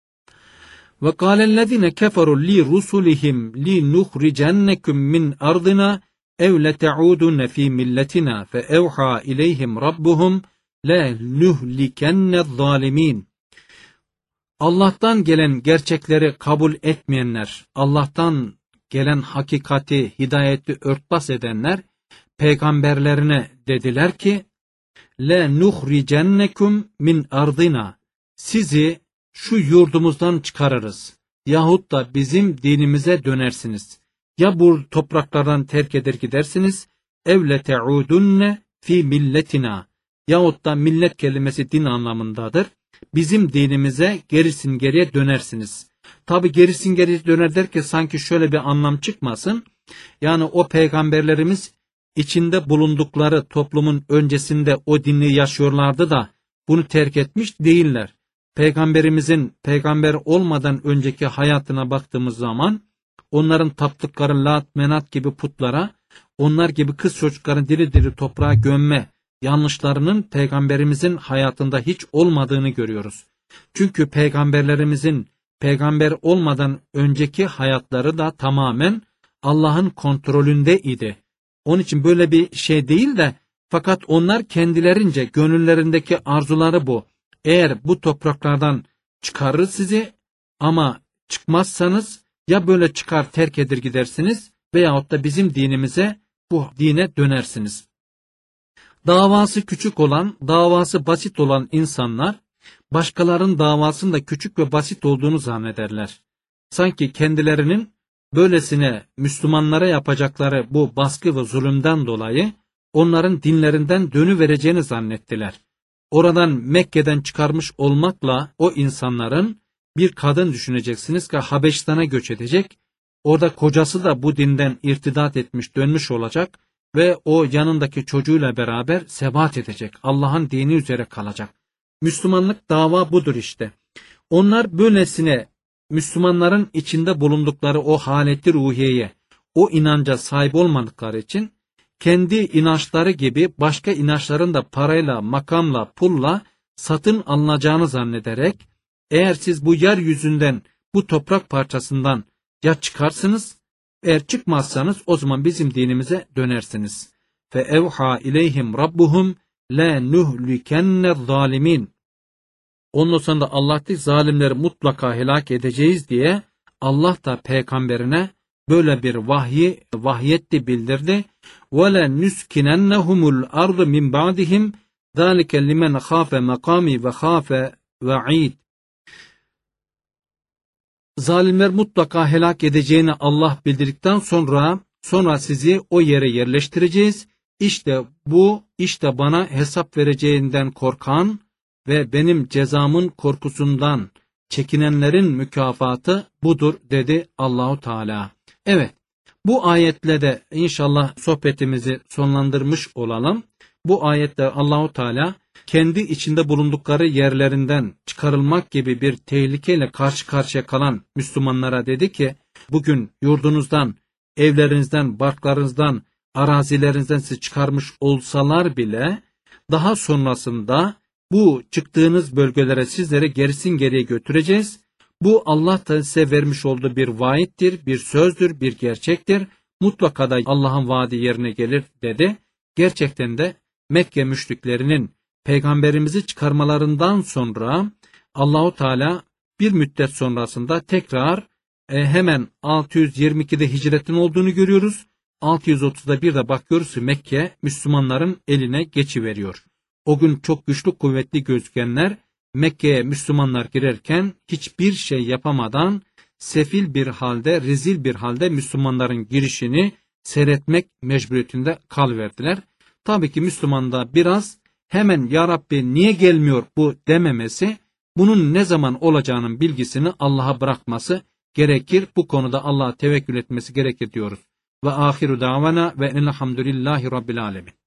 Ve kâlellezîne keferu li rusulihim li nuhricennekum min ardina ev lete'udunne fî milletina fe evhâ ileyhim rabbuhum le nuhlikenne zâlimîn. Allah'tan gelen gerçekleri kabul etmeyenler, Allah'tan gelen hakikati, hidayeti örtbas edenler peygamberlerine dediler ki le nuhricennekum min ardina, sizi şu yurdumuzdan çıkarırız yahut da bizim dinimize dönersiniz. Ya bu topraklardan terk eder gidersiniz, ev lete'udunne fi milletina, yahut da millet kelimesi din anlamındadır. Bizim dinimize gerisin geriye dönersiniz. Tabi gerisin geriye döner derken sanki şöyle bir anlam çıkmasın. Yani o peygamberlerimiz içinde bulundukları toplumun öncesinde o dini yaşıyorlardı da bunu terk etmiş değiller. Peygamberimizin peygamber olmadan önceki hayatına baktığımız zaman onların taptıkları Lat, Menat gibi putlara, onlar gibi kız çocuklarını diri diri toprağa gömme yanlışlarının peygamberimizin hayatında hiç olmadığını görüyoruz. Çünkü peygamberlerimizin peygamber olmadan önceki hayatları da tamamen Allah'ın kontrolünde idi. Onun için böyle bir şey değil de fakat onlar kendilerince gönüllerindeki arzuları bu. Eğer bu topraklardan çıkarır sizi ama çıkmazsanız ya böyle çıkar terk eder gidersiniz veyahut da bizim dinimize, bu dine dönersiniz. Davası küçük olan, davası basit olan insanlar başkalarının davasının da küçük ve basit olduğunu zannederler. Sanki kendilerinin böylesine Müslümanlara yapacakları bu baskı ve zulümden dolayı onların dinlerinden dönüvereceğini zannettiler. Oradan Mekke'den çıkarmış olmakla o insanların bir kadın düşüneceksiniz ki Habeşistan'a göç edecek. Orada kocası da bu dinden irtidat etmiş, dönmüş olacak ve o yanındaki çocuğuyla beraber sebat edecek. Allah'ın dini üzere kalacak. Müslümanlık dava budur işte. Onlar böylesine Müslümanların içinde bulundukları o haleti ruhiyeye, o inanca sahip olmadıkları için kendi inançları gibi başka inançların da parayla, makamla, pulla satın alınacağını zannederek eğer siz bu yeryüzünden, bu toprak parçasından ya çıkarsınız, eğer çıkmazsanız o zaman bizim dinimize dönersiniz. Fe evha ileyhim rabbuhum la nuhlikenne zalimin. Ondan sonra da Allah diyor, zalimleri mutlaka helak edeceğiz diye Allah da peygamberine böyle bir vahyi vahyetti, bildirdi. Ve la nuskinennehumul ardı min ba'dihim zalike limen khafe makami ve khafe va'id. Zalimler mutlaka helak edeceğini Allah bildirdikten sonra sonra sizi o yere yerleştireceğiz. İşte bu, işte bana hesap vereceğinden korkan ve benim cezamın korkusundan çekinenlerin mükafatı budur dedi Allahu Teala. Evet, bu ayetle de inşallah sohbetimizi sonlandırmış olalım. Bu ayette Allahu Teala kendi içinde bulundukları yerlerinden çıkarılmak gibi bir tehlikeyle karşı karşıya kalan Müslümanlara dedi ki, bugün yurdunuzdan, evlerinizden, barklarınızdan, arazilerinizden sizi çıkarmış olsalar bile daha sonrasında bu çıktığınız bölgelere sizlere gerisin geriye götüreceğiz. Bu Allah da size vermiş olduğu bir vaattir, bir sözdür, bir gerçektir. Mutlaka da Allah'ın vaadi yerine gelir dedi. Gerçekten de Mekke müşriklerinin peygamberimizi çıkarmalarından sonra Allahu Teala bir müddet sonrasında tekrar e, hemen altı yüz yirmi ikide hicretin olduğunu görüyoruz. altı yüz otuzda bir de bakıyoruz ki Mekke Müslümanların eline geçiveriyor. O gün çok güçlü kuvvetli gözükenler Mekke'ye Müslümanlar girerken hiçbir şey yapamadan sefil bir halde, rezil bir halde Müslümanların girişini seyretmek mecburiyetinde kalıverdiler. Tabii ki Müslüman da biraz hemen Ya Rabbi niye gelmiyor bu dememesi, bunun ne zaman olacağının bilgisini Allah'a bırakması gerekir. Bu konuda Allah'a tevekkül etmesi gerekir diyoruz. Ve ahiru davana ve elhamdülillahi rabbil alemin.